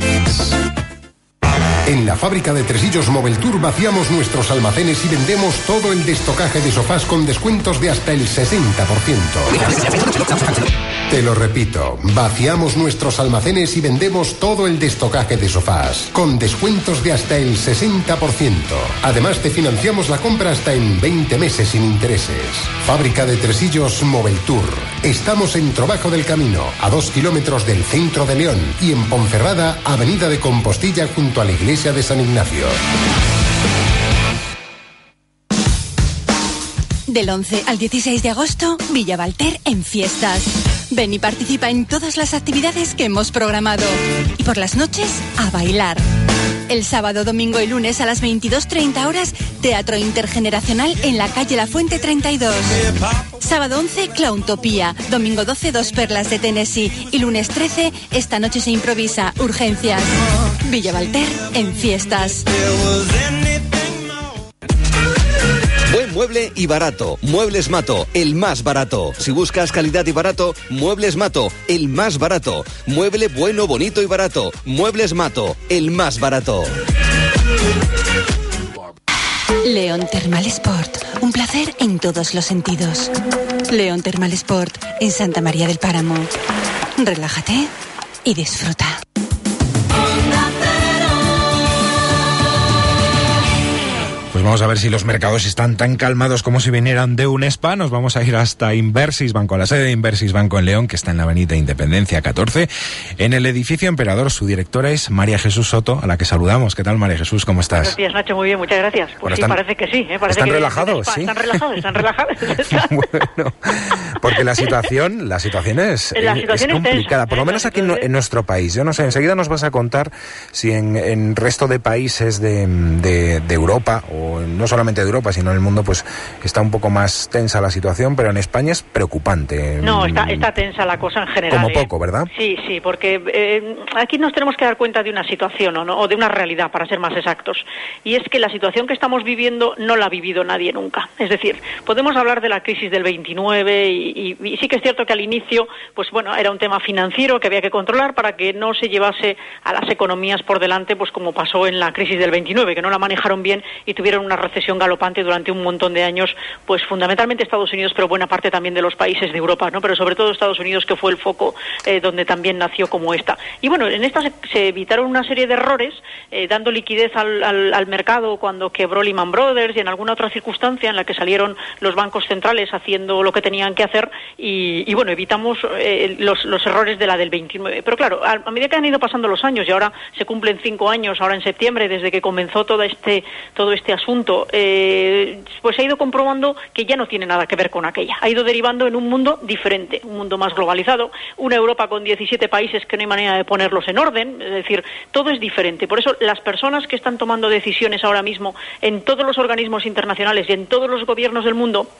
En la fábrica de Tresillos Moveltour vaciamos nuestros almacenes y vendemos todo el destocaje de sofás con descuentos de hasta el sesenta por ciento. Te lo repito, vaciamos nuestros almacenes y vendemos todo el destocaje de sofás con descuentos de hasta el sesenta por ciento. Además te financiamos la compra hasta en veinte meses sin intereses. Fábrica de Tresillos Moveltour. Estamos en Trobajo del Camino, a dos kilómetros del centro de León, y en Ponferrada, Avenida de Compostilla junto a la iglesia de San Ignacio. Del once al dieciséis de agosto, Villa Valter en fiestas. Ven y participa en todas las actividades que hemos programado. Y por las noches, a bailar. El sábado, domingo y lunes a las veintidós treinta horas, Teatro Intergeneracional en la calle La Fuente treinta y dos. Sábado once, Clowntopía. Domingo doce, Dos Perlas de Tennessee. Y lunes trece, Esta noche se improvisa, Urgencias. Villa Valter en fiestas. Buen mueble y barato. Muebles Mato, el más barato. Si buscas calidad y barato, Muebles Mato, el más barato. Mueble bueno, bonito y barato. Muebles Mato, el más barato. León Thermal Sport. Un placer en todos los sentidos. León Thermal Sport en Santa María del Páramo. Relájate y disfruta. Pues vamos a ver si los mercados están tan calmados como si vinieran de un spa. Nos vamos a ir hasta Inversis Banco, a la sede de Inversis Banco en León, que está en la Avenida Independencia catorce, en el edificio Emperador. Su directora es María Jesús Soto, a la que saludamos. ¿Qué tal, María Jesús? ¿Cómo estás? Buenos días, Nacho. Muy bien, muchas gracias. Pues bueno, sí, están, parece que sí. ¿eh? Parece ¿Están que relajados? ¿Sí? Están relajados, están relajados. Bueno, porque la situación, la situación es, la situación es complicada, es por lo menos aquí en, en nuestro país. Yo no sé, enseguida nos vas a contar si en, en resto de países de, de, de Europa, o no solamente de Europa, sino en el mundo, pues está un poco más tensa la situación, pero en España es preocupante. No, está, está tensa la cosa en general. Como ¿eh? poco, ¿verdad? Sí, sí, porque eh, aquí nos tenemos que dar cuenta de una situación, ¿o, no? o de una realidad, para ser más exactos, y es que la situación que estamos viviendo no la ha vivido nadie nunca. Es decir, podemos hablar de la crisis del veintinueve y, y, y sí que es cierto que al inicio, pues bueno, era un tema financiero que había que controlar para que no se llevase a las economías por delante, pues como pasó en la crisis del veintinueve, que no la manejaron bien y tuvieron una recesión galopante durante un montón de años, pues fundamentalmente Estados Unidos, pero buena parte también de los países de Europa, ¿no? Pero sobre todo Estados Unidos, que fue el foco eh, donde también nació como esta. Y bueno, en esta se, se evitaron una serie de errores, eh, dando liquidez al, al, al mercado cuando quebró Lehman Brothers y en alguna otra circunstancia en la que salieron los bancos centrales haciendo lo que tenían que hacer y, y bueno, evitamos eh, los, los errores de la del veintinueve. Pero claro, a, a medida que han ido pasando los años y ahora se cumplen cinco años, ahora en septiembre, desde que comenzó todo este, todo este asunto, eh, pues se ha ido comprobando que ya no tiene nada que ver con aquella. Ha ido derivando en un mundo diferente, un mundo más globalizado, una Europa con diecisiete países que no hay manera de ponerlos en orden, es decir, todo es diferente. Por eso las personas que están tomando decisiones ahora mismo en todos los organismos internacionales y en todos los gobiernos del mundo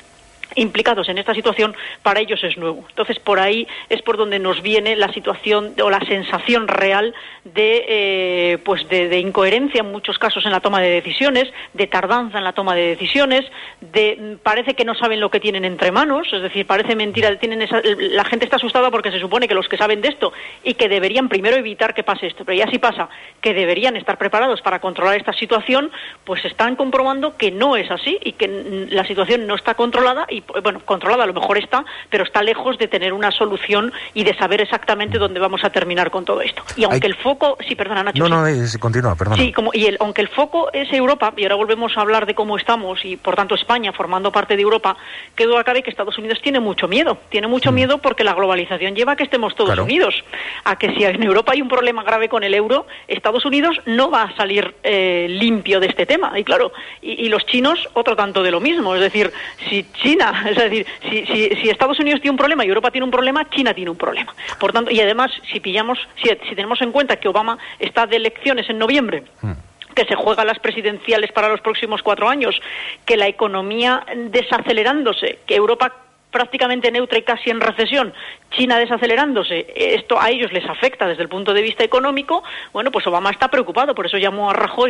implicados en esta situación, para ellos es nuevo. Entonces, por ahí es por donde nos viene la situación o la sensación real de eh, pues de, de incoherencia en muchos casos en la toma de decisiones, de tardanza en la toma de decisiones, de parece que no saben lo que tienen entre manos, es decir, parece mentira, tienen esa, la gente está asustada porque se supone que los que saben de esto y que deberían primero evitar que pase esto, pero ya si pasa, que deberían estar preparados para controlar esta situación, pues están comprobando que no es así y que la situación no está controlada y bueno, controlada a lo mejor está, pero está lejos de tener una solución y de saber exactamente dónde vamos a terminar con todo esto. Y aunque Hay... el foco... Sí, perdona, Nacho. No, sí. no, es, continúa, perdona. Sí, como, y el, aunque el foco es Europa, y ahora volvemos a hablar de cómo estamos, y por tanto España formando parte de Europa, que duda cabe que Estados Unidos tiene mucho miedo. Tiene mucho mm. miedo porque la globalización lleva a que estemos todos claro. unidos. A que si en Europa hay un problema grave con el euro, Estados Unidos no va a salir eh, limpio de este tema. Y claro, y, y los chinos, otro tanto de lo mismo. Es decir, si China... Es decir, si, si, si Estados Unidos tiene un problema y Europa tiene un problema, China tiene un problema. Por tanto, y además, si pillamos, si, si tenemos en cuenta que Obama está de elecciones en noviembre, mm. que se juegan las presidenciales para los próximos cuatro años, que la economía desacelerándose, que Europa prácticamente neutra y casi en recesión, China desacelerándose, esto a ellos les afecta desde el punto de vista económico, bueno, pues Obama está preocupado, por eso llamó a Rajoy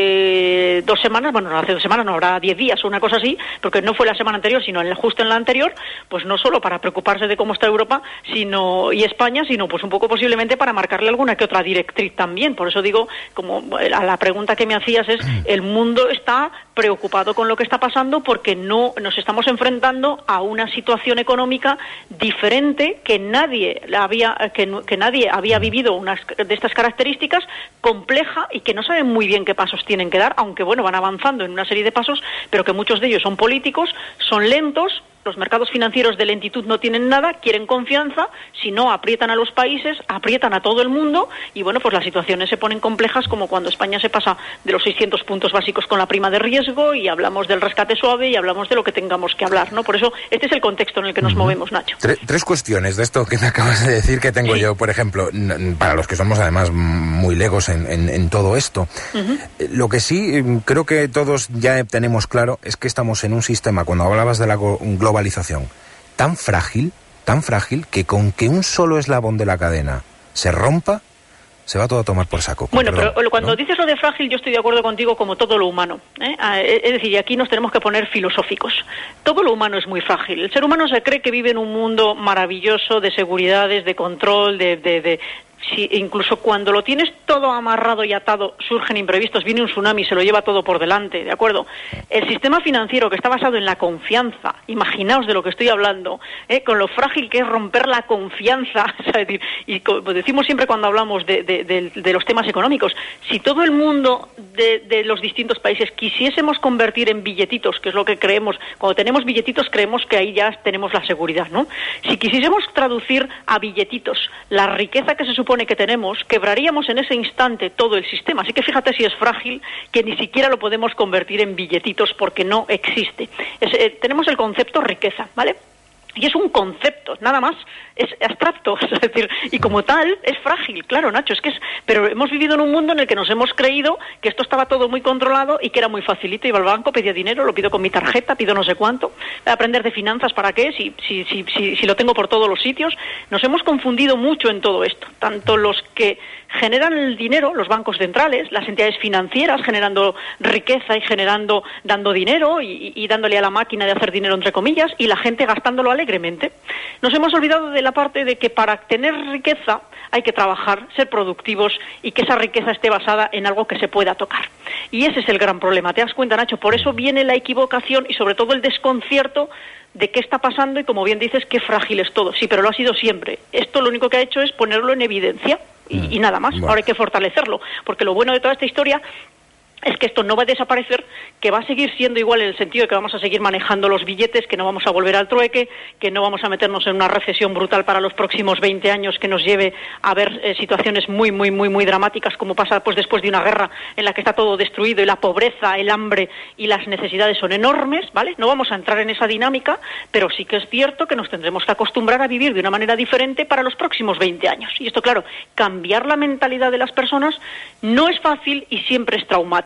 hace dos semanas, bueno, no hace dos semanas, no, habrá diez días o una cosa así, porque no fue la semana anterior, sino justo en la anterior, pues no solo para preocuparse de cómo está Europa sino y España, sino pues un poco posiblemente para marcarle alguna que otra directriz también. Por eso digo, como a la pregunta que me hacías es, el mundo está preocupado con lo que está pasando porque no nos estamos enfrentando a una situación económica diferente que nadie había que, que nadie había vivido unas de estas características, compleja y que no saben muy bien qué pasos tienen que dar, aunque bueno, van avanzando en una serie de pasos, pero que muchos de ellos son políticos, son lentos. Los mercados financieros de lentitud no tienen nada, quieren confianza, si no aprietan a los países, aprietan a todo el mundo y bueno, pues las situaciones se ponen complejas como cuando España se pasa de los seiscientos puntos básicos con la prima de riesgo y hablamos del rescate suave y hablamos de lo que tengamos que hablar, ¿no? Por eso este es el contexto en el que nos uh-huh. movemos, Nacho. Tres, tres cuestiones de esto que me acabas de decir que tengo sí. yo, por ejemplo, para los que somos además muy legos en, en, en todo esto. Uh-huh. Lo que sí creo que todos ya tenemos claro es que estamos en un sistema, cuando hablabas de la globalización, globalización tan frágil, tan frágil, que con que un solo eslabón de la cadena se rompa, se va todo a tomar por saco. Bueno, perdón, pero cuando ¿no? dices lo de frágil, yo estoy de acuerdo contigo como todo lo humano, ¿eh? Es decir, y aquí nos tenemos que poner filosóficos. Todo lo humano es muy frágil. El ser humano se cree que vive en un mundo maravilloso de seguridades, de control, de... de, de Si incluso cuando lo tienes todo amarrado y atado, surgen imprevistos, viene un tsunami y se lo lleva todo por delante, ¿de acuerdo? El sistema financiero que está basado en la confianza, imaginaos de lo que estoy hablando, ¿eh? Con lo frágil que es romper la confianza, es decir, y como decimos siempre cuando hablamos de, de, de, de los temas económicos, si todo el mundo de, de los distintos países quisiésemos convertir en billetitos, que es lo que creemos, cuando tenemos billetitos creemos que ahí ya tenemos la seguridad, ¿no? Si quisiésemos traducir a billetitos la riqueza que se supone que tenemos, quebraríamos en ese instante todo el sistema. Así que fíjate si es frágil que ni siquiera lo podemos convertir en billetitos porque no existe. Es, eh, tenemos el concepto riqueza, ¿vale? Y es un concepto, nada más, es abstracto, es decir, y como tal es frágil, claro, Nacho, es que es, pero hemos vivido en un mundo en el que nos hemos creído que esto estaba todo muy controlado y que era muy facilito, iba al banco, pedía dinero, lo pido con mi tarjeta, pido no sé cuánto, aprender de finanzas, ¿para qué? Si, si, si, si, si lo tengo por todos los sitios. Nos hemos confundido mucho en todo esto, tanto los que generan el dinero, los bancos centrales, las entidades financieras generando riqueza y generando, dando dinero y, y dándole a la máquina de hacer dinero entre comillas, y la gente gastándolo alegremente. Nos hemos olvidado de la parte de que para tener riqueza hay que trabajar, ser productivos y que esa riqueza esté basada en algo que se pueda tocar. Y ese es el gran problema, ¿te das cuenta, Nacho? Por eso viene la equivocación y sobre todo el desconcierto de qué está pasando y, como bien dices, qué frágil es todo. Sí, pero lo ha sido siempre. Esto lo único que ha hecho es ponerlo en evidencia y, y nada más. Bueno. Ahora hay que fortalecerlo, porque lo bueno de toda esta historia es que esto no va a desaparecer, que va a seguir siendo igual en el sentido de que vamos a seguir manejando los billetes, que no vamos a volver al trueque, que no vamos a meternos en una recesión brutal para los próximos veinte años que nos lleve a ver eh, situaciones muy, muy, muy, muy dramáticas, como pasa pues después de una guerra en la que está todo destruido y la pobreza, el hambre y las necesidades son enormes, ¿vale? No vamos a entrar en esa dinámica, pero sí que es cierto que nos tendremos que acostumbrar a vivir de una manera diferente para los próximos veinte años. Y esto, claro, cambiar la mentalidad de las personas no es fácil y siempre es traumático.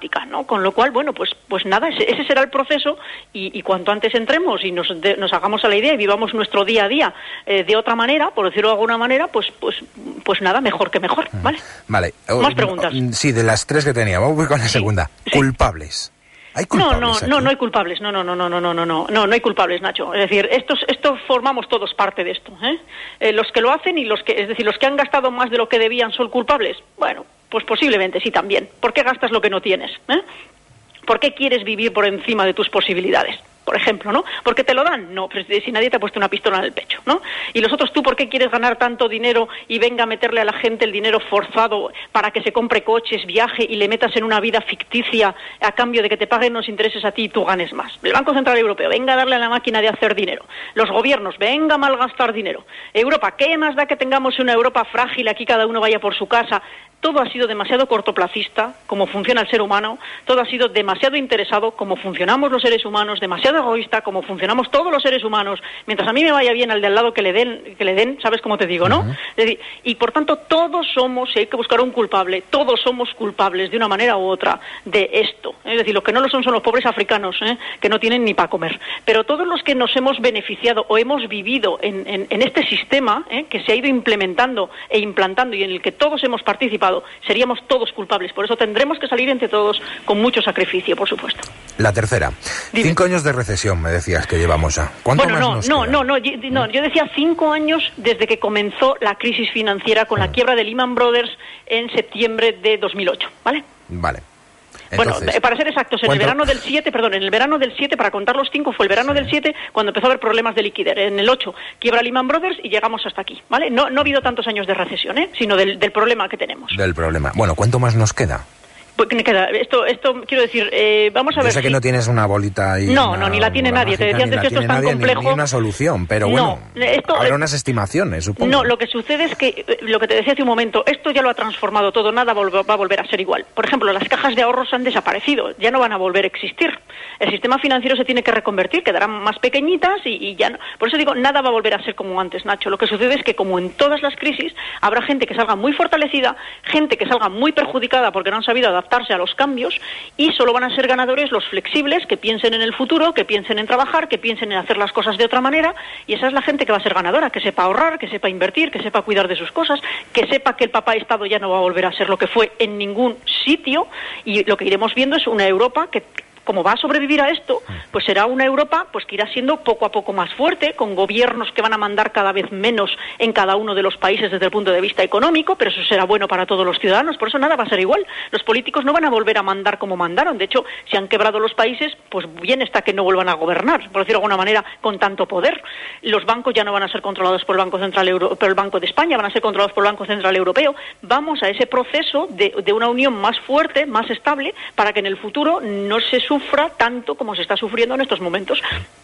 dramática, ¿no? Con lo cual, bueno, pues pues nada, ese, ese será el proceso y, y cuanto antes entremos y nos, de, nos hagamos a la idea y vivamos nuestro día a día eh, de otra manera, por decirlo de alguna manera, pues pues pues nada, mejor que mejor, ¿vale? Vale. Más preguntas. Sí, de las tres que tenía, vamos con la segunda. Sí. Culpables. ¿Hay culpables no, no, aquí? no, no hay culpables, no, no, no, no, no, no, no, no, no hay culpables, Nacho. Es decir, estos, estos formamos todos parte de esto, ¿eh? Eh, los que lo hacen y los que, es decir, los que han gastado más de lo que debían son culpables. Bueno, pues posiblemente sí también. ¿Por qué gastas lo que no tienes? ¿Eh? ¿Por qué quieres vivir por encima de tus posibilidades? Por ejemplo, ¿no? ¿Porque te lo dan? No, pues si nadie te ha puesto una pistola en el pecho, ¿no? Y los otros, ¿tú por qué quieres ganar tanto dinero y venga a meterle a la gente el dinero forzado para que se compre coches, viaje y le metas en una vida ficticia a cambio de que te paguen los intereses a ti y tú ganes más? El Banco Central Europeo, venga a darle a la máquina de hacer dinero. Los gobiernos, venga a malgastar dinero. Europa, ¿qué más da que tengamos una Europa frágil, aquí cada uno vaya por su casa? Todo ha sido demasiado cortoplacista, como funciona el ser humano, todo ha sido demasiado interesado, como funcionamos los seres humanos, demasiado egoísta, como funcionamos todos los seres humanos, mientras a mí me vaya bien al de al lado que le den, que le den, ¿sabes cómo te digo, no? Uh-huh. Es decir, y por tanto todos somos, si hay que buscar un culpable, todos somos culpables de una manera u otra de esto. Es decir, los que no lo son son los pobres africanos, ¿eh? Que no tienen ni para comer. Pero todos los que nos hemos beneficiado o hemos vivido en, en, en este sistema, ¿eh? Que se ha ido implementando e implantando y en el que todos hemos participado, seríamos todos culpables. Por eso tendremos que salir entre todos con mucho sacrificio, por supuesto. La tercera. Dime. Cinco años de recesión, me decías que llevamos ya. ¿Cuánto bueno, más no, nos no, queda? no, no, yo, no, yo decía cinco años desde que comenzó la crisis financiera con la quiebra de Lehman Brothers en septiembre de dos mil ocho, ¿vale? Vale. Entonces, bueno, para ser exactos, en ¿cuánto? el verano del siete, perdón, en el verano del siete, para contar los cinco, fue el verano sí. del siete cuando empezó a haber problemas de liquidez. En el ocho quiebra Lehman Brothers y llegamos hasta aquí, ¿vale? No, no ha habido tantos años de recesión, ¿eh? Sino del, del problema que tenemos. Del problema. Bueno, ¿cuánto más nos queda? Pues me queda, esto, esto quiero decir, eh, vamos a Yo ver sé si... que no tienes una bolita ahí. No, una, no, ni la tiene nadie. Te decía antes que esto es tan nadie, complejo. Ni, ni una solución, pero bueno, no, esto, habrá unas estimaciones, supongo. No, lo que sucede es que, lo que te decía hace un momento, esto ya lo ha transformado todo, nada va a volver a ser igual. Por ejemplo, las cajas de ahorros han desaparecido, ya no van a volver a existir. El sistema financiero se tiene que reconvertir, quedarán más pequeñitas y, y ya no. Por eso digo, nada va a volver a ser como antes, Nacho. Lo que sucede es que, como en todas las crisis, habrá gente que salga muy fortalecida, gente que salga muy perjudicada porque no han sabido adaptarse a los cambios y solo van a ser ganadores los flexibles, que piensen en el futuro, que piensen en trabajar, que piensen en hacer las cosas de otra manera, y esa es la gente que va a ser ganadora, que sepa ahorrar, que sepa invertir, que sepa cuidar de sus cosas, que sepa que el papá Estado ya no va a volver a ser lo que fue en ningún sitio, y lo que iremos viendo es una Europa que, como va a sobrevivir a esto, pues será una Europa pues que irá siendo poco a poco más fuerte, con gobiernos que van a mandar cada vez menos en cada uno de los países desde el punto de vista económico, pero eso será bueno para todos los ciudadanos, por eso nada va a ser igual. Los políticos no van a volver a mandar como mandaron, de hecho, si han quebrado los países, pues bien está que no vuelvan a gobernar, por decirlo de alguna manera, con tanto poder. Los bancos ya no van a ser controlados por el Banco Central Euro- por el Banco de España, van a ser controlados por el Banco Central Europeo. Vamos a ese proceso de, de una unión más fuerte, más estable, para que en el futuro no se sufra tanto como se está sufriendo en estos momentos.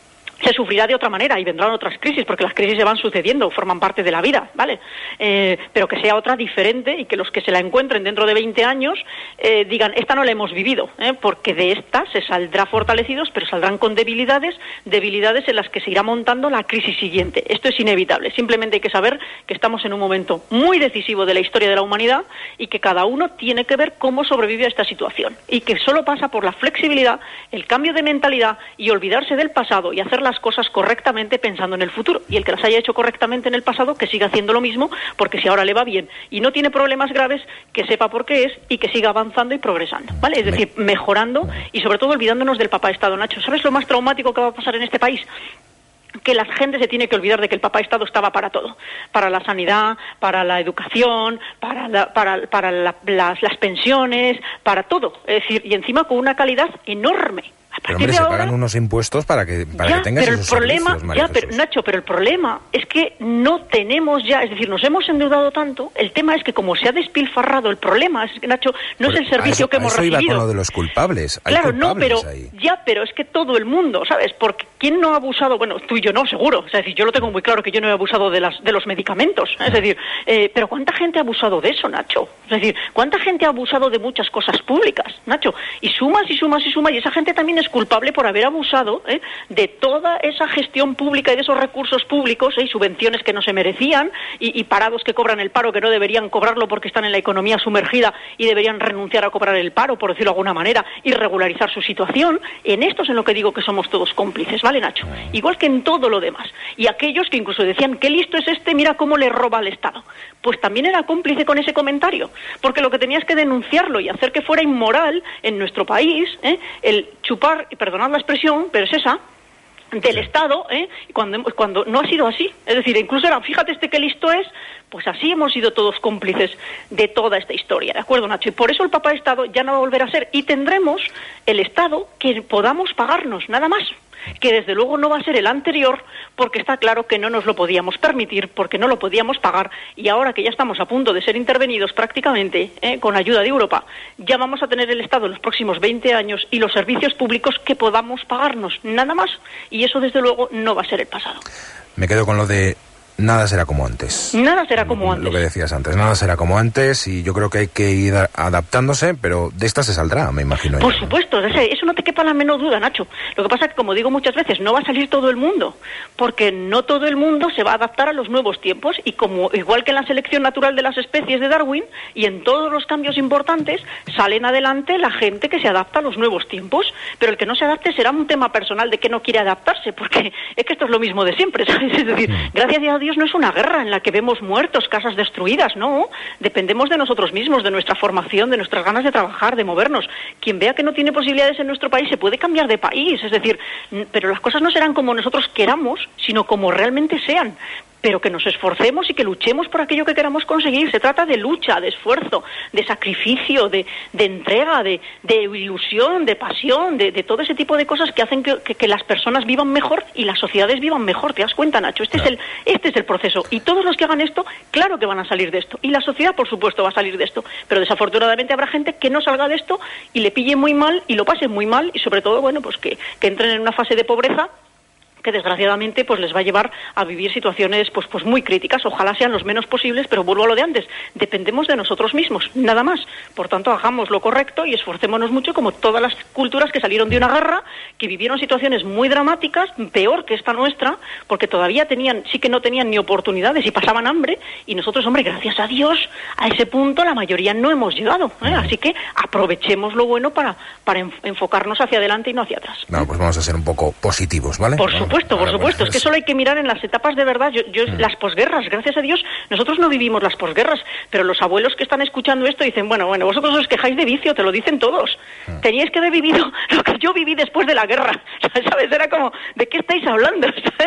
Se sufrirá de otra manera y vendrán otras crisis, porque las crisis se van sucediendo, forman parte de la vida, ¿vale? Eh, pero que sea otra diferente y que los que se la encuentren dentro de veinte años eh, digan, esta no la hemos vivido, ¿eh? Porque de esta se saldrá fortalecidos, pero saldrán con debilidades, debilidades en las que se irá montando la crisis siguiente. Esto es inevitable, simplemente hay que saber que estamos en un momento muy decisivo de la historia de la humanidad y que cada uno tiene que ver cómo sobrevive a esta situación y que solo pasa por la flexibilidad, el cambio de mentalidad y olvidarse del pasado y hacer las cosas correctamente pensando en el futuro, y el que las haya hecho correctamente en el pasado que siga haciendo lo mismo, porque si ahora le va bien y no tiene problemas graves, que sepa por qué es y que siga avanzando y progresando, ¿vale? Es decir, mejorando y sobre todo olvidándonos del papá Estado. Nacho, ¿sabes lo más traumático que va a pasar en este país? Que la gente se tiene que olvidar de que el papá Estado estaba para todo, para la sanidad, para la educación, para, la, para, para la, las, las pensiones, para todo, es decir, y encima con una calidad enorme. Pero hombre, se ahora, pagan unos impuestos para que para ya, que tengas pero esos el problema, servicios, María ya, pero, Jesús. Nacho, pero el problema es que no tenemos ya, es decir, nos hemos endeudado tanto, el tema es que como se ha despilfarrado, el problema es que, Nacho, no Por, es el servicio eso, que hemos eso recibido. Iba con lo de los culpables. Hay claro, culpables no, pero ahí. ya, pero es que todo el mundo, ¿sabes? Porque ¿quién no ha abusado? Bueno, tú y yo no, seguro. O sea, es decir, yo lo tengo muy claro que yo no he abusado de las de los medicamentos. Es decir, eh, pero ¿cuánta gente ha abusado de eso, Nacho? Es decir, ¿cuánta gente ha abusado de muchas cosas públicas, Nacho? Y sumas y sumas y sumas y esa gente también es culpable por haber abusado ¿eh? de toda esa gestión pública y de esos recursos públicos ¿eh? y subvenciones que no se merecían y, y parados que cobran el paro que no deberían cobrarlo porque están en la economía sumergida y deberían renunciar a cobrar el paro, por decirlo de alguna manera, y regularizar su situación. En esto es en lo que digo que somos todos cómplices, ¿vale, Nacho? Igual que en todo lo demás. Y aquellos que incluso decían, qué listo es este, mira cómo le roba al Estado. Pues también era cómplice con ese comentario, porque lo que tenías que denunciarlo y hacer que fuera inmoral en nuestro país, ¿eh? el chupar, y perdonad la expresión, pero es esa, del Estado, ¿eh? cuando, cuando no ha sido así. Es decir, incluso era, fíjate este qué listo es, pues así hemos sido todos cómplices de toda esta historia, ¿de acuerdo, Nacho? Y por eso el papá Estado ya no va a volver a ser, y tendremos el Estado que podamos pagarnos, nada más, que desde luego no va a ser el anterior, porque está claro que no nos lo podíamos permitir, porque no lo podíamos pagar, y ahora que ya estamos a punto de ser intervenidos prácticamente ¿eh? con ayuda de Europa, ya vamos a tener el Estado en los próximos veinte años y los servicios públicos que podamos pagarnos, nada más, y eso desde luego no va a ser el pasado. Me quedo con lo de nada será como antes. Nada será como antes. Lo que decías antes, nada será como antes, y yo creo que hay que ir adaptándose, pero de esta se saldrá, me imagino. Por yo, supuesto, ¿no? Eso no te quepa la menor duda, Nacho. Lo que pasa es que, como digo muchas veces, no va a salir todo el mundo, porque no todo el mundo se va a adaptar a los nuevos tiempos, y como igual que en la selección natural de las especies de Darwin, y en todos los cambios importantes, salen adelante la gente que se adapta a los nuevos tiempos, pero el que no se adapte será un tema personal de que no quiere adaptarse, porque es que esto es lo mismo de siempre, ¿sabes? Es decir, gracias a Dios no es una guerra en la que vemos muertos, casas destruidas, no, dependemos de nosotros mismos, de nuestra formación, de nuestras ganas de trabajar, de movernos. Quien vea que no tiene posibilidades en nuestro país se puede cambiar de país, es decir, pero las cosas no serán como nosotros queramos, sino como realmente sean. Pero que nos esforcemos y que luchemos por aquello que queramos conseguir. Se trata de lucha, de esfuerzo, de sacrificio, de, de entrega, de, de ilusión, de pasión, de, de todo ese tipo de cosas que hacen que, que, que las personas vivan mejor y las sociedades vivan mejor. ¿Te das cuenta, Nacho? Este, claro. es el, este es el proceso. Y todos los que hagan esto, claro que van a salir de esto. Y la sociedad, por supuesto, va a salir de esto. Pero desafortunadamente habrá gente que no salga de esto y le pille muy mal y lo pase muy mal y sobre todo, bueno, pues que, que entren en una fase de pobreza que desgraciadamente pues les va a llevar a vivir situaciones pues pues muy críticas. Ojalá sean los menos posibles, pero vuelvo a lo de antes, dependemos de nosotros mismos, nada más. Por tanto, hagamos lo correcto y esforcémonos mucho, como todas las culturas que salieron de una guerra, que vivieron situaciones muy dramáticas, peor que esta nuestra, porque todavía tenían, sí que no tenían ni oportunidades y pasaban hambre, y nosotros, hombre, gracias a Dios, a ese punto la mayoría no hemos llegado, ¿eh? Así que aprovechemos lo bueno para, para enfocarnos hacia adelante y no hacia atrás. No, pues vamos a ser un poco positivos, ¿vale? Por supuesto. Por supuesto, por supuesto. Es que solo hay que mirar en las etapas de verdad. Yo, yo, mm. Las posguerras, gracias a Dios, nosotros no vivimos las posguerras, pero los abuelos que están escuchando esto dicen, bueno, bueno, vosotros os quejáis de vicio, te lo dicen todos. Mm. Teníais que haber vivido lo que yo viví después de la guerra, ¿sabes? Era como, ¿de qué estáis hablando?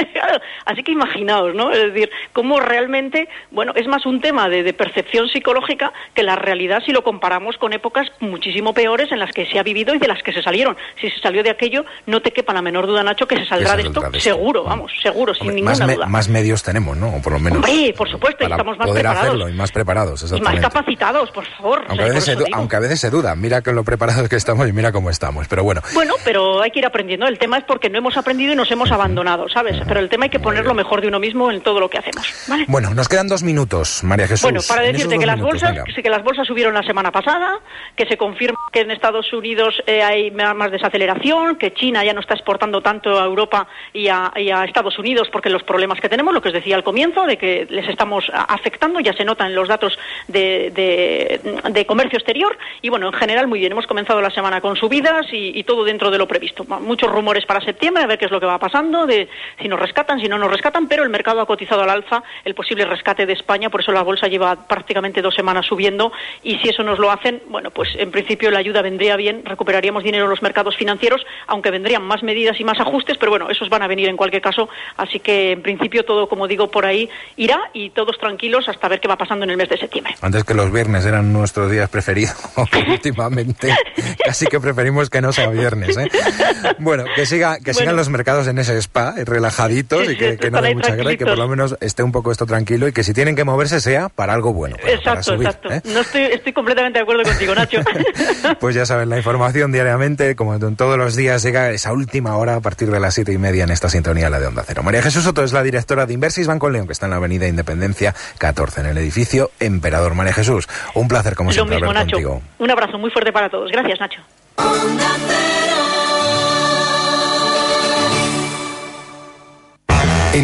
Así que imaginaos, ¿no? Es decir, cómo realmente, bueno, es más un tema de, de percepción psicológica que la realidad si lo comparamos con épocas muchísimo peores en las que se ha vivido y de las que se salieron. Si se salió de aquello, no te quepa la menor duda, Nacho, que se saldrá de esto. Seguro, vamos, seguro, sin Hombre, ninguna más me, duda. Más medios tenemos, ¿no? O por lo menos. Hombre, por supuesto, para estamos más poder preparados. hacerlo y más preparados, exactamente. Y más capacitados, por favor. Aunque, o sea, a veces por se, aunque a veces se duda, mira con lo preparados que estamos y mira cómo estamos, pero bueno. Bueno, pero hay que ir aprendiendo. El tema es porque no hemos aprendido y nos hemos abandonado, ¿sabes? Pero el tema hay que poner lo mejor de uno mismo en todo lo que hacemos, ¿vale? Bueno, nos quedan dos minutos, María Jesús. Bueno, para decirte que las minutos, bolsas, que las bolsas subieron la semana pasada, que se confirma que en Estados Unidos eh, hay más desaceleración, que China ya no está exportando tanto a Europa y a, y a Estados Unidos porque los problemas que tenemos, lo que os decía al comienzo, de que les estamos afectando, ya se nota en los datos de, de, de comercio exterior, y bueno, en general muy bien, hemos comenzado la semana con subidas y, y todo dentro de lo previsto. Muchos rumores para septiembre, a ver qué es lo que va pasando, de si nos rescatan, si no nos rescatan, pero el mercado ha cotizado al alza el posible rescate de España, por eso la bolsa lleva prácticamente dos semanas subiendo, y si eso nos lo hacen, bueno, pues en principio la ayuda vendría bien, recuperaríamos dinero en los mercados financieros, aunque vendrían más medidas y más ajustes, pero bueno, esos van a venir en cualquier caso, así que en principio todo, como digo, por ahí irá, y todos tranquilos hasta ver qué va pasando en el mes de septiembre. Antes que los viernes eran nuestros días preferidos, últimamente casi que preferimos que no sea viernes, ¿eh? Bueno, que siga que bueno. sigan los mercados en ese spa, relajaditos, sí, y que, sí, que no haya mucha guerra, y que por lo menos esté un poco esto tranquilo, y que si tienen que moverse sea para algo bueno. Para, exacto, para subir, exacto. ¿eh? No estoy, estoy completamente de acuerdo contigo, Nacho. Pues ya saben, la información diariamente, como en todos los días, llega esa última hora a partir de las siete y media en esta sintonía, la de Onda Cero. María Jesús Soto es la directora de Inversis Banco León, que está en la avenida Independencia catorce, en el edificio Emperador. María Jesús, un placer como Lo siempre mismo, hablar Nacho. contigo. Un abrazo muy fuerte para todos. Gracias, Nacho. Onda Cero.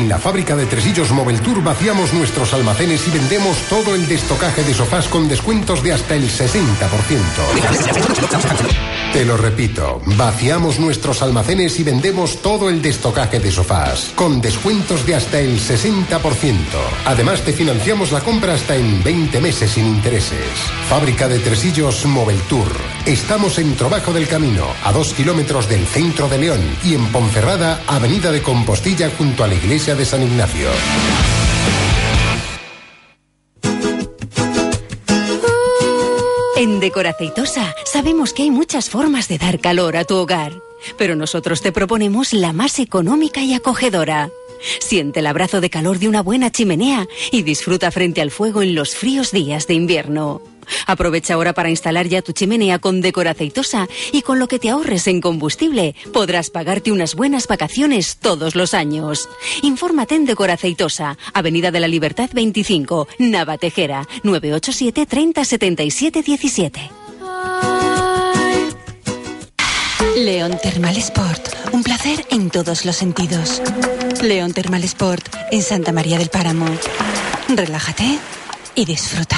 la fábrica de Tresillos Moveltour vaciamos nuestros almacenes y vendemos todo el destocaje de sofás con descuentos de hasta el sesenta por ciento. Te lo repito, vaciamos nuestros almacenes y vendemos todo el destocaje de sofás con descuentos de hasta el sesenta por ciento. Además, te financiamos la compra hasta en veinte meses sin intereses. Fábrica de Tresillos Moveltour. Estamos en Trobajo del Camino, a dos kilómetros del centro de León, y en Ponferrada, Avenida de Compostilla, junto a la iglesia de San Ignacio. En Decoraceitosa sabemos que hay muchas formas de dar calor a tu hogar, pero nosotros te proponemos la más económica y acogedora. Siente el abrazo de calor de una buena chimenea y disfruta frente al fuego en los fríos días de invierno. Aprovecha ahora para instalar ya tu chimenea con Decoraceitosa y con lo que te ahorres en combustible podrás pagarte unas buenas vacaciones todos los años. Infórmate en Decoraceitosa, Avenida de la Libertad veinticinco, Navatejera, nueve ocho siete, treinta, setenta y siete, diecisiete. León Thermal Sport, un placer en todos los sentidos. León Thermal Sport, en Santa María del Páramo. Relájate y disfruta.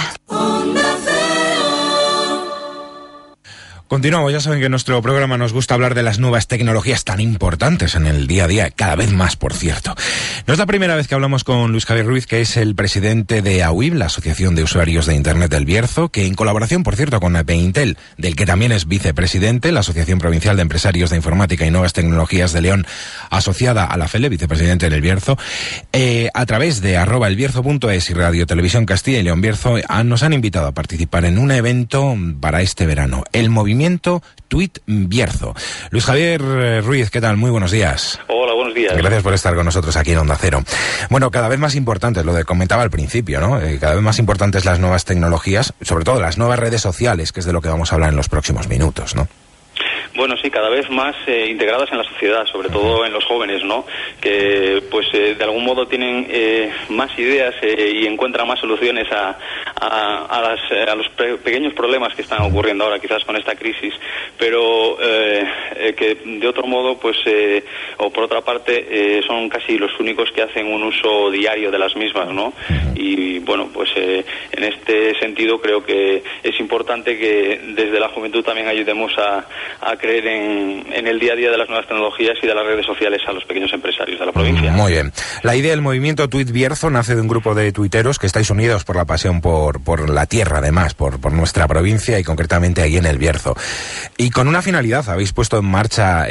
Continuamos, ya saben que en nuestro programa nos gusta hablar de las nuevas tecnologías tan importantes en el día a día, cada vez más, por cierto. No es la primera vez que hablamos con Luis Javier Ruiz, que es el presidente de A U I B, la Asociación de Usuarios de Internet del Bierzo, que en colaboración, por cierto, con Apeintel, del que también es vicepresidente, la Asociación Provincial de Empresarios de Informática y Nuevas Tecnologías de León, asociada a la FELE, vicepresidente del Bierzo, eh, a través de arroba elbierzo punto es y Radio Televisión Castilla y León Bierzo, han, nos han invitado a participar en un evento para este verano, el movimiento Tuit Bierzo. Luis Javier Ruiz, ¿qué tal? Muy buenos días. Hola, buenos días. Gracias por estar con nosotros aquí en Onda Cero. Bueno, cada vez más importantes, lo que comentaba al principio, ¿no? Eh, cada vez más importantes las nuevas tecnologías, sobre todo las nuevas redes sociales, que es de lo que vamos a hablar en los próximos minutos, ¿no? Bueno, sí, cada vez más eh, integradas en la sociedad, sobre todo en los jóvenes, ¿no? Que, pues, eh, de algún modo tienen eh, más ideas eh, y encuentran más soluciones a, a, a, las, eh, a los pe- pequeños problemas que están ocurriendo ahora, quizás con esta crisis, pero eh, eh, que de otro modo, pues, eh, o por otra parte, eh, son casi los únicos que hacen un uso diario de las mismas, ¿no? Y, bueno, pues, eh, en este sentido creo que es importante que desde la juventud también ayudemos a, a creer en, en el día a día de las nuevas tecnologías y de las redes sociales a los pequeños empresarios de la provincia. Muy bien. La idea del movimiento Tuit Bierzo nace de un grupo de tuiteros que estáis unidos por la pasión por, por la tierra, además, por, por nuestra provincia y concretamente ahí en el Bierzo. Y con una finalidad habéis puesto en marcha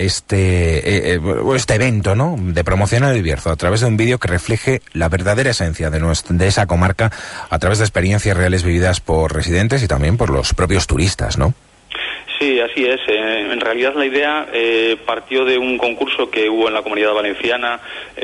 este, eh, este evento, ¿no?, de promocionar el Bierzo a través de un vídeo que refleje la verdadera esencia de, nuestra, de esa comarca a través de experiencias reales vividas por residentes y también por los propios turistas, ¿no? Sí, así es. Eh, en realidad la idea eh, partió de un concurso que hubo en la Comunidad Valenciana,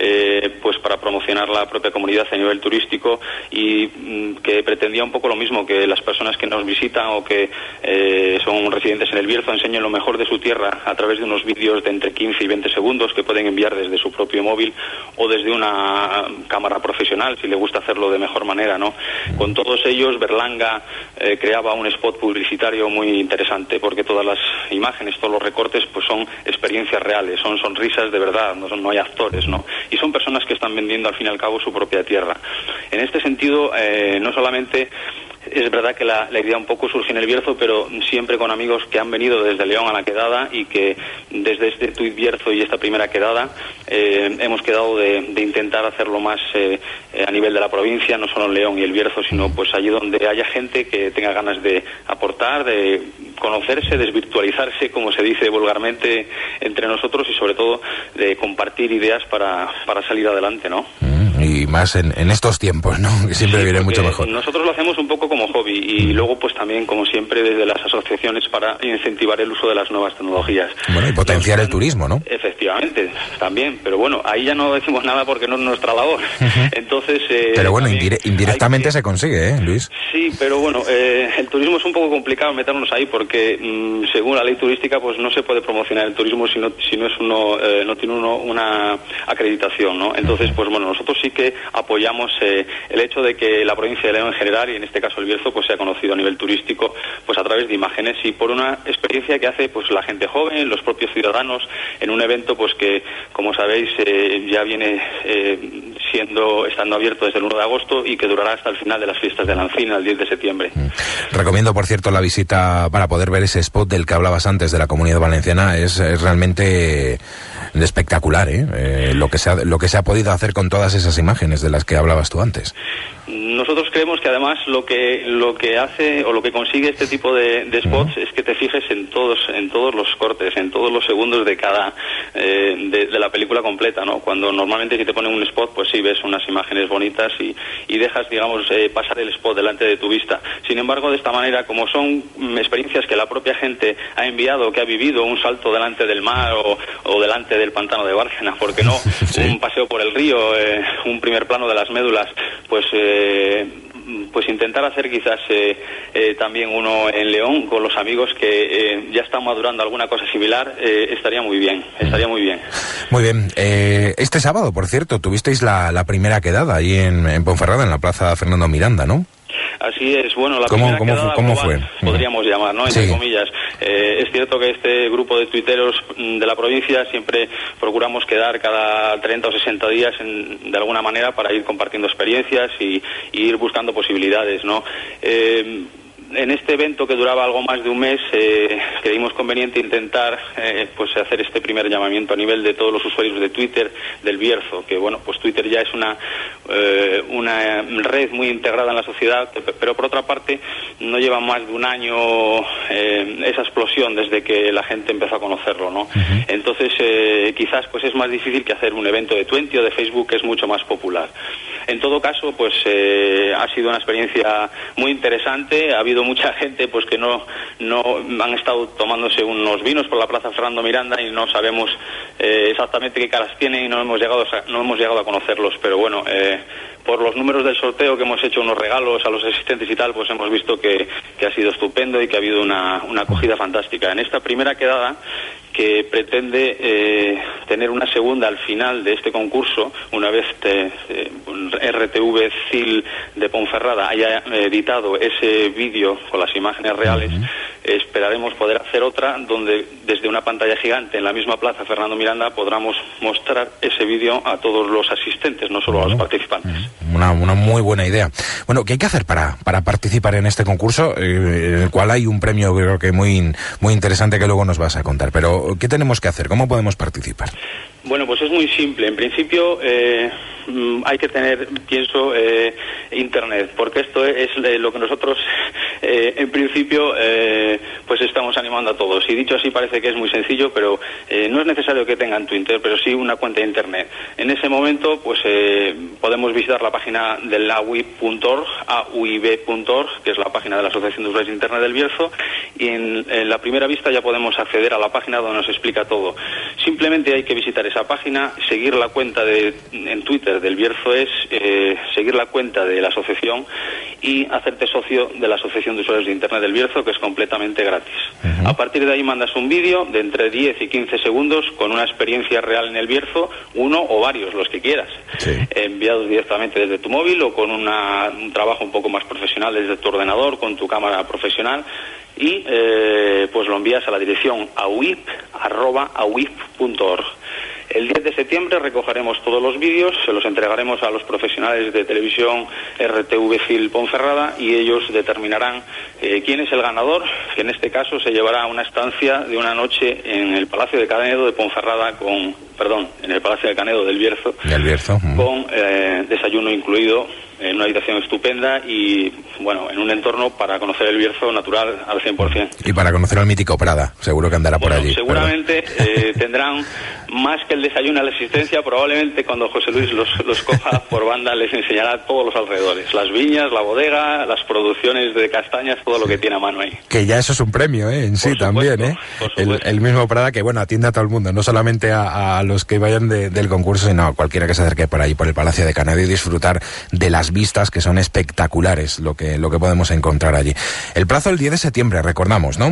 eh, pues para promocionar la propia comunidad a nivel turístico y mm, que pretendía un poco lo mismo, que las personas que nos visitan o que eh, son residentes en el Bierzo enseñen lo mejor de su tierra a través de unos vídeos de entre quince y veinte segundos que pueden enviar desde su propio móvil o desde una cámara profesional, si le gusta hacerlo de mejor manera, ¿no? Con todos ellos, Berlanga eh, creaba un spot publicitario muy interesante, porque todas las imágenes, todos los recortes, pues son experiencias reales, son sonrisas de verdad, no, son, no hay actores, ¿no? Y son personas que están vendiendo al fin y al cabo su propia tierra. En este sentido, eh, no solamente es verdad que la, la idea un poco surge en el Bierzo, pero siempre con amigos que han venido desde León a la quedada y que desde este Tuit Bierzo y esta primera quedada eh, hemos quedado de, de intentar hacerlo más eh, a nivel de la provincia, no solo en León y el Bierzo, sino pues allí donde haya gente que tenga ganas de aportar, de conocerse, desvirtualizarse, como se dice vulgarmente entre nosotros, y sobre todo de compartir ideas para, para salir adelante, ¿no? Y más en, en estos tiempos, ¿no? Que siempre sí, viene mucho mejor. Nosotros lo hacemos un poco como hobby y luego pues también, como siempre, desde las asociaciones para incentivar el uso de las nuevas tecnologías. Bueno, y potenciar el turismo, ¿no? Efectivamente, también, pero bueno, ahí ya no decimos nada porque no es nuestra labor. Uh-huh. Entonces... Eh, pero bueno, indire- indirectamente que... se consigue, ¿eh, Luis? Sí, pero bueno, eh, el turismo es un poco complicado meternos ahí porque mmm, según la ley turística pues no se puede promocionar el turismo si no, si no, es uno, eh, no tiene uno una acreditación, ¿no? Entonces, pues bueno, nosotros sí que apoyamos eh, el hecho de que la provincia de León en general, y en este caso el Bierzo, pues sea conocido a nivel turístico pues a través de imágenes y por una experiencia que hace pues la gente joven, los propios ciudadanos, en un evento pues que, como sabéis, eh, ya viene eh, siendo estando abierto desde el uno de agosto y que durará hasta el final de las fiestas de la Encina, el diez de septiembre. Recomiendo, por cierto, la visita para poder ver ese spot del que hablabas antes de la Comunidad Valenciana. Es, es realmente espectacular, ¿eh? Eh, lo que se ha, lo que se ha podido hacer con todas esas imágenes de las que hablabas tú antes. Nosotros creemos que además lo que lo que hace o lo que consigue este tipo de, de spots uh-huh. es que te fijes en todos en todos los cortes, en todos los segundos de cada eh, de, de la película completa, ¿no? Cuando normalmente si te ponen un spot, pues sí ves unas imágenes bonitas y, y dejas, digamos, eh, pasar el spot delante de tu vista. Sin embargo, de esta manera, como son mm, experiencias que la propia gente ha enviado, que ha vivido, un salto delante del mar o, o delante del pantano de Bárcena, ¿por qué no? Sí. Un paseo por el río, eh, un primer plano de las médulas, pues eh, pues intentar hacer quizás eh, eh, también uno en León con los amigos que eh, ya están madurando alguna cosa similar, eh, estaría muy bien, estaría muy bien. Muy bien. Eh, este sábado, por cierto, tuvisteis la, la primera quedada ahí en, en Ponferrada, en la Plaza Fernando Miranda, ¿no? Así es, bueno, la ¿Cómo, primera cómo, quedada ¿cómo global, fue? podríamos llamar, ¿no? Entre sí. comillas. Eh, es cierto que este grupo de tuiteros de la provincia siempre procuramos quedar cada treinta o sesenta días en, de alguna manera para ir compartiendo experiencias y, y ir buscando posibilidades, ¿no? Eh, En este evento que duraba algo más de un mes, eh, creímos conveniente intentar eh, pues hacer este primer llamamiento a nivel de todos los usuarios de Twitter del Bierzo, que bueno, pues Twitter ya es una eh, una red muy integrada en la sociedad, pero por otra parte no lleva más de un año eh, esa explosión desde que la gente empezó a conocerlo, ¿no? Uh-huh. Entonces eh, quizás pues es más difícil que hacer un evento de Twenty o de Facebook, que es mucho más popular. En todo caso, pues eh, ha sido una experiencia muy interesante. Ha habido mucha gente pues que no no han estado tomándose unos vinos por la Plaza Fernando Miranda y no sabemos eh, exactamente qué caras tienen y no hemos llegado a, no hemos llegado a conocerlos, pero bueno, eh, por los números del sorteo que hemos hecho unos regalos a los asistentes y tal, pues hemos visto que, que ha sido estupendo y que ha habido una, una acogida fantástica. En esta primera quedada, que pretende eh, tener una segunda al final de este concurso, una vez te, eh, R T V C I L de Ponferrada haya editado ese vídeo con las imágenes reales, uh-huh. esperaremos poder hacer otra donde desde una pantalla gigante en la misma plaza Fernando Miranda podamos mostrar ese vídeo a todos los asistentes, no solo bueno. a los participantes. Una, una muy buena idea. Bueno, ¿qué hay que hacer para, para participar en este concurso? Eh, en el cual hay un premio, creo que muy, muy interesante, que luego nos vas a contar. Pero, ¿qué tenemos que hacer? ¿Cómo podemos participar? Bueno, pues es muy simple. En principio eh, hay que tener, pienso, eh, Internet, porque esto es lo que nosotros, eh, en principio, eh, pues estamos animando a todos. Y dicho así parece que es muy sencillo, pero eh, no es necesario que tengan Twitter, pero sí una cuenta de Internet. En ese momento, pues eh, podemos visitar la página del A U I B punto org, A U I B punto org, que es la página de la Asociación de Usuarios de Internet del Bierzo, y en, en la primera vista ya podemos acceder a la página donde nos explica todo. Simplemente hay que visitar esa página, seguir la cuenta de, en Twitter del Bierzo es, eh, seguir la cuenta de la asociación y hacerte socio de la Asociación de Usuarios de Internet del Bierzo, que es completamente gratis. Uh-huh. A partir de ahí mandas un vídeo de entre diez y quince segundos con una experiencia real en el Bierzo, uno o varios, los que quieras, sí. enviados directamente desde tu móvil o con una, un trabajo un poco más profesional desde tu ordenador, con tu cámara profesional, y eh, pues lo envías a la dirección a u i p arroba a u i p punto org. El diez de septiembre recogeremos todos los vídeos, se los entregaremos a los profesionales de televisión R T V C I L Ponferrada y ellos determinarán eh, quién es el ganador, que en este caso se llevará una estancia de una noche en el Palacio de Canedo de Ponferrada con, perdón, en el Palacio de Canedo del Bierzo, del Bierzo. Mm. con eh, desayuno incluido, en una habitación estupenda y, bueno, en un entorno para conocer el Bierzo natural al cien por ciento. Y para conocer al mítico Prada, seguro que andará por bueno, allí. Seguramente eh, tendrán más que el desayuno a la asistencia, probablemente cuando José Luis los, los coja por banda les enseñará todos los alrededores, las viñas, la bodega, las producciones de castañas, todo sí. lo que tiene a mano ahí. Que ya eso es un premio, ¿eh? En por sí supuesto, también, ¿eh? El, el mismo Prada que, bueno, atiende a todo el mundo, no solamente a, a los que vayan de, del concurso, sino a cualquiera que se acerque por ahí, por el Palacio de Canedo, y disfrutar de las vistas, que son espectaculares lo que, lo que podemos encontrar allí. El plazo el diez de septiembre, recordamos, ¿no?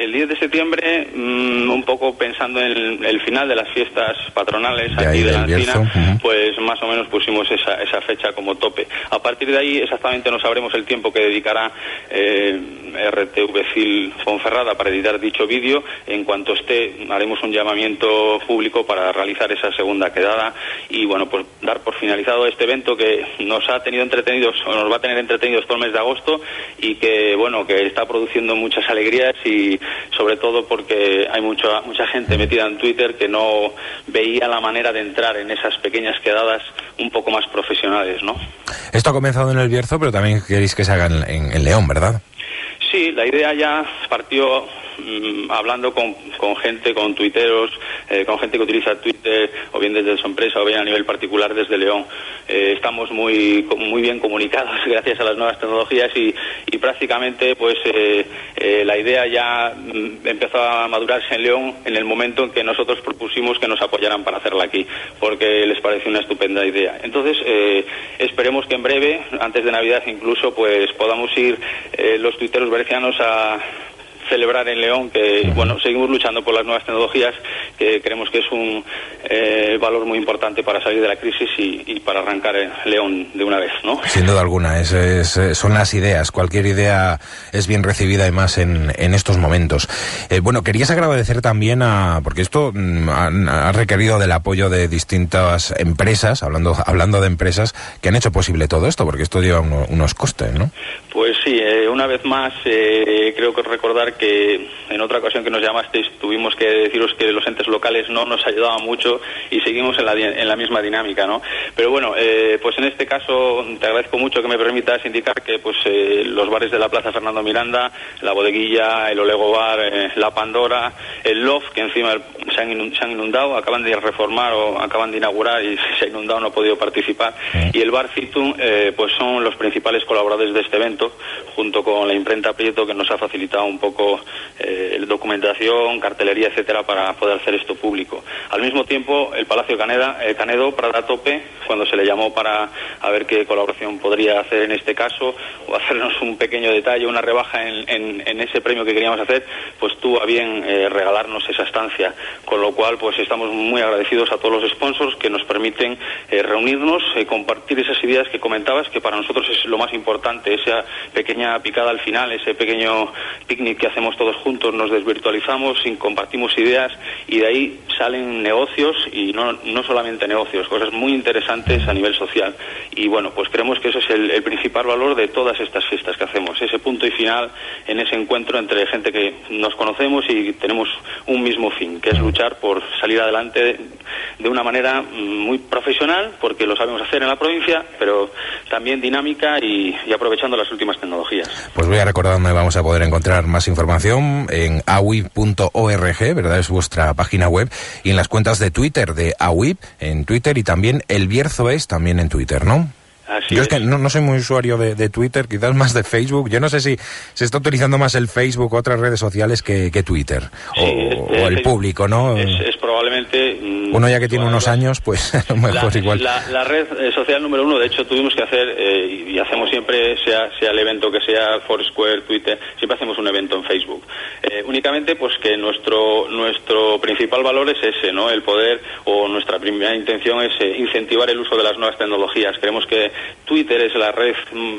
el diez de septiembre, mmm, un poco pensando en el, el final de las fiestas patronales de aquí de la Encina, uh-huh. pues más o menos pusimos esa, esa fecha como tope. A partir de ahí exactamente no sabremos el tiempo que dedicará eh, R T V C I L Ponferrada para editar dicho vídeo. En cuanto esté, haremos un llamamiento público para realizar esa segunda quedada y, bueno, pues dar por finalizado este evento que nos ha tenido entretenidos, o nos va a tener entretenidos todo el mes de agosto y que, bueno, que está produciendo muchas alegrías y sobre todo porque hay mucha mucha gente metida en Twitter que no veía la manera de entrar en esas pequeñas quedadas un poco más profesionales, ¿no? Esto ha comenzado en el Bierzo, pero también queréis que se haga en, en, en León, ¿verdad? Sí, la idea ya partió mmm, hablando con, con gente, con tuiteros, eh, con gente que utiliza Twitter, o bien desde su empresa, o bien a nivel particular desde León. Eh, estamos muy muy bien comunicados gracias a las nuevas tecnologías y, y prácticamente pues eh, eh, la idea ya mm, empezó a madurarse en León en el momento en que nosotros propusimos que nos apoyaran para hacerla aquí, porque les pareció una estupenda idea. Entonces, eh, esperemos que en breve, antes de Navidad incluso, pues podamos ir eh, los tuiteros bercianos a celebrar en León, que bueno, seguimos luchando por las nuevas tecnologías, que creemos que es un eh, valor muy importante para salir de la crisis y, y para arrancar en León de una vez, ¿no? Sin duda alguna, es, es, son las ideas, cualquier idea es bien recibida y más en, en estos momentos. Eh, bueno, querías agradecer también a, porque esto ha, ha requerido del apoyo de distintas empresas, hablando hablando de empresas, que han hecho posible todo esto, porque esto lleva uno, unos costes, ¿no? Pues sí, eh, una vez más, eh, creo que recordar que en otra ocasión que nos llamasteis tuvimos que deciros que los entes locales no nos ayudaban mucho y seguimos en la, en la misma dinámica, ¿no? Pero bueno, eh, pues en este caso te agradezco mucho que me permitas indicar que pues eh, los bares de la Plaza Fernando Miranda, la Bodeguilla, el Olego Bar, eh, la Pandora, el Loft, que encima se han, inund- se han inundado, acaban de reformar o acaban de inaugurar y se ha inundado, no ha podido participar, y el Bar Citum, eh, pues son los principales colaboradores de este evento, junto con la imprenta Prieto, que nos ha facilitado un poco eh, documentación, cartelería, etcétera, para poder hacer esto público. Al mismo tiempo, el Palacio Caneda, eh, Canedo, Prada Tope, cuando se le llamó para a ver qué colaboración podría hacer en este caso, o hacernos un pequeño detalle, una rebaja en, en, en ese premio que queríamos hacer, pues tuvo a bien eh, regalarnos esa estancia, con lo cual pues estamos muy agradecidos a todos los sponsors que nos permiten eh, reunirnos, eh, compartir esas ideas que comentabas, que para nosotros es lo más importante, esa pequeña picada al final, ese pequeño picnic que hacemos todos juntos, nos desvirtualizamos, compartimos ideas y de ahí salen negocios y no, no solamente negocios, cosas muy interesantes a nivel social. Y bueno, pues creemos que ese es el, el principal valor de todas estas fiestas que hacemos, ese punto y final en ese encuentro entre gente que nos conocemos y tenemos un mismo fin, que es luchar por salir adelante de, de una manera muy profesional, porque lo sabemos hacer en la provincia, pero también dinámica y, y aprovechando las últimas tecnologías. Pues voy a recordar dónde vamos a poder encontrar más información en a w i p punto org, ¿verdad? Es vuestra página web, y en las cuentas de Twitter de A W I P en Twitter y también El Bierzo es también en Twitter, ¿no? Así Yo es es que no, no soy muy usuario de, de Twitter, quizás más de Facebook. Yo no sé si se está utilizando más el Facebook o otras redes sociales que, que Twitter, sí, o, este, o el Facebook público, ¿no? Es, es probablemente... Mm, uno ya que tiene unos años, pues a lo mejor la, igual. La, la red eh, social número uno, de hecho, tuvimos que hacer, eh, y hacemos siempre, sea, sea el evento que sea, Foursquare, Twitter, siempre hacemos un evento en Facebook. Eh, únicamente, pues que nuestro nuestro principal valor es ese, ¿no? El poder, o nuestra primera intención es eh, incentivar el uso de las nuevas tecnologías. Creemos que Twitter es la red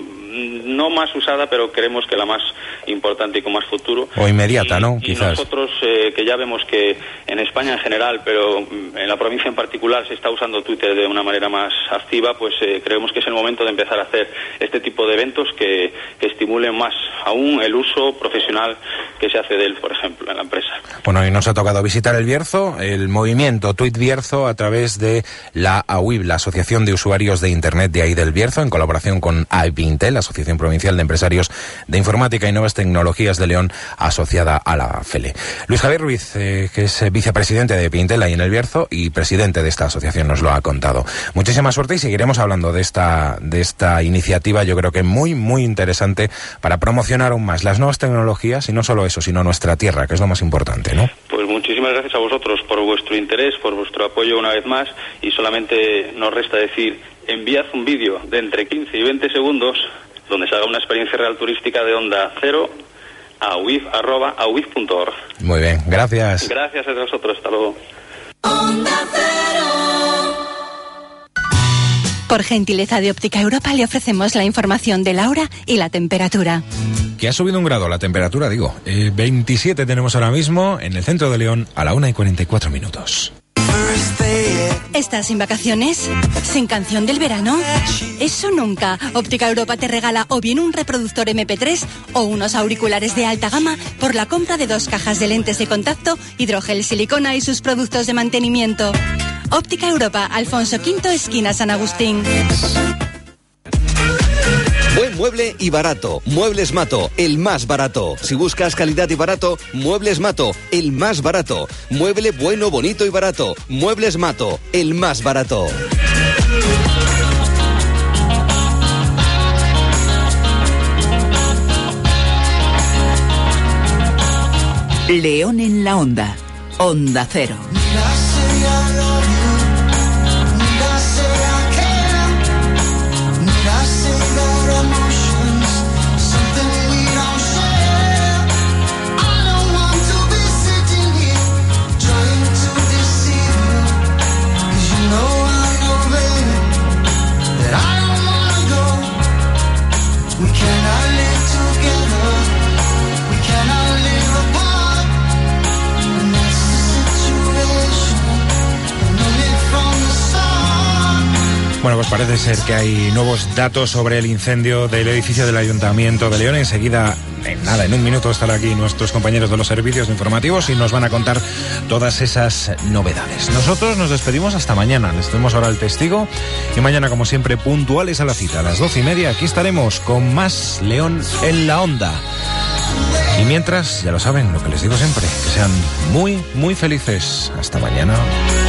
mmm, no más usada, pero creemos que la más importante y con más futuro. O inmediata, y, ¿no? Y Quizás. nosotros, eh, que ya vemos que en España en general, pero en la provincia en particular, se está usando Twitter de una manera más activa, pues eh, creemos que es el momento de empezar a hacer este tipo de eventos que, que estimulen más aún el uso profesional que se hace de él, por ejemplo, en la empresa. Bueno, hoy nos ha tocado visitar el Bierzo, el movimiento Tuit Bierzo, a través de la A W I B, la Asociación de Usuarios de Internet de ahí del Bierzo, en colaboración con AEPINTEL, la Asociación Provincial de Empresarios de Informática y Nuevas Tecnologías de León, asociada a la FELE. Luis Javier Ruiz, eh, que es vicepresidente de AEPINTEL ahí en el Bierzo y presidente de esta asociación, nos lo ha contado. Muchísima suerte y seguiremos hablando de esta, de esta iniciativa, yo creo que muy, muy interesante para promocionar aún más las nuevas tecnologías, y no solo eso, sino nuestra tierra, que es lo más importante, ¿no? Pues muchísimas gracias a vosotros por vuestro interés, por vuestro apoyo una vez más, y solamente nos resta decir, enviad un vídeo de entre quince y veinte segundos donde se haga una experiencia real turística de Onda Cero auif arroba auif punto org. Muy bien, gracias. Gracias a vosotros, hasta luego. Por gentileza de Óptica Europa le ofrecemos la información de la hora y la temperatura. Que ha subido un grado la temperatura, digo. Eh, veintisiete tenemos ahora mismo en el centro de León a la una y cuarenta y cuatro minutos. ¿Estás sin vacaciones? ¿Sin canción del verano? Eso nunca. Óptica Europa te regala o bien un reproductor eme pe tres o unos auriculares de alta gama por la compra de dos cajas de lentes de contacto, hidrogel silicona y sus productos de mantenimiento. Óptica Europa, Alfonso quinto, esquina San Agustín. Buen mueble y barato. Muebles Mato, el más barato. Si buscas calidad y barato, Muebles Mato, el más barato. Mueble bueno, bonito y barato. Muebles Mato, el más barato. León en la Onda. Onda Cero. Bueno, pues parece ser que hay nuevos datos sobre el incendio del edificio del Ayuntamiento de León. Enseguida, en nada, en un minuto estarán aquí nuestros compañeros de los servicios informativos y nos van a contar todas esas novedades. Nosotros nos despedimos hasta mañana. Les tenemos ahora el testigo y mañana, como siempre, puntuales a la cita. A las doce y media aquí estaremos con más León en la Onda. Y mientras, ya lo saben, lo que les digo siempre, que sean muy, muy felices. Hasta mañana.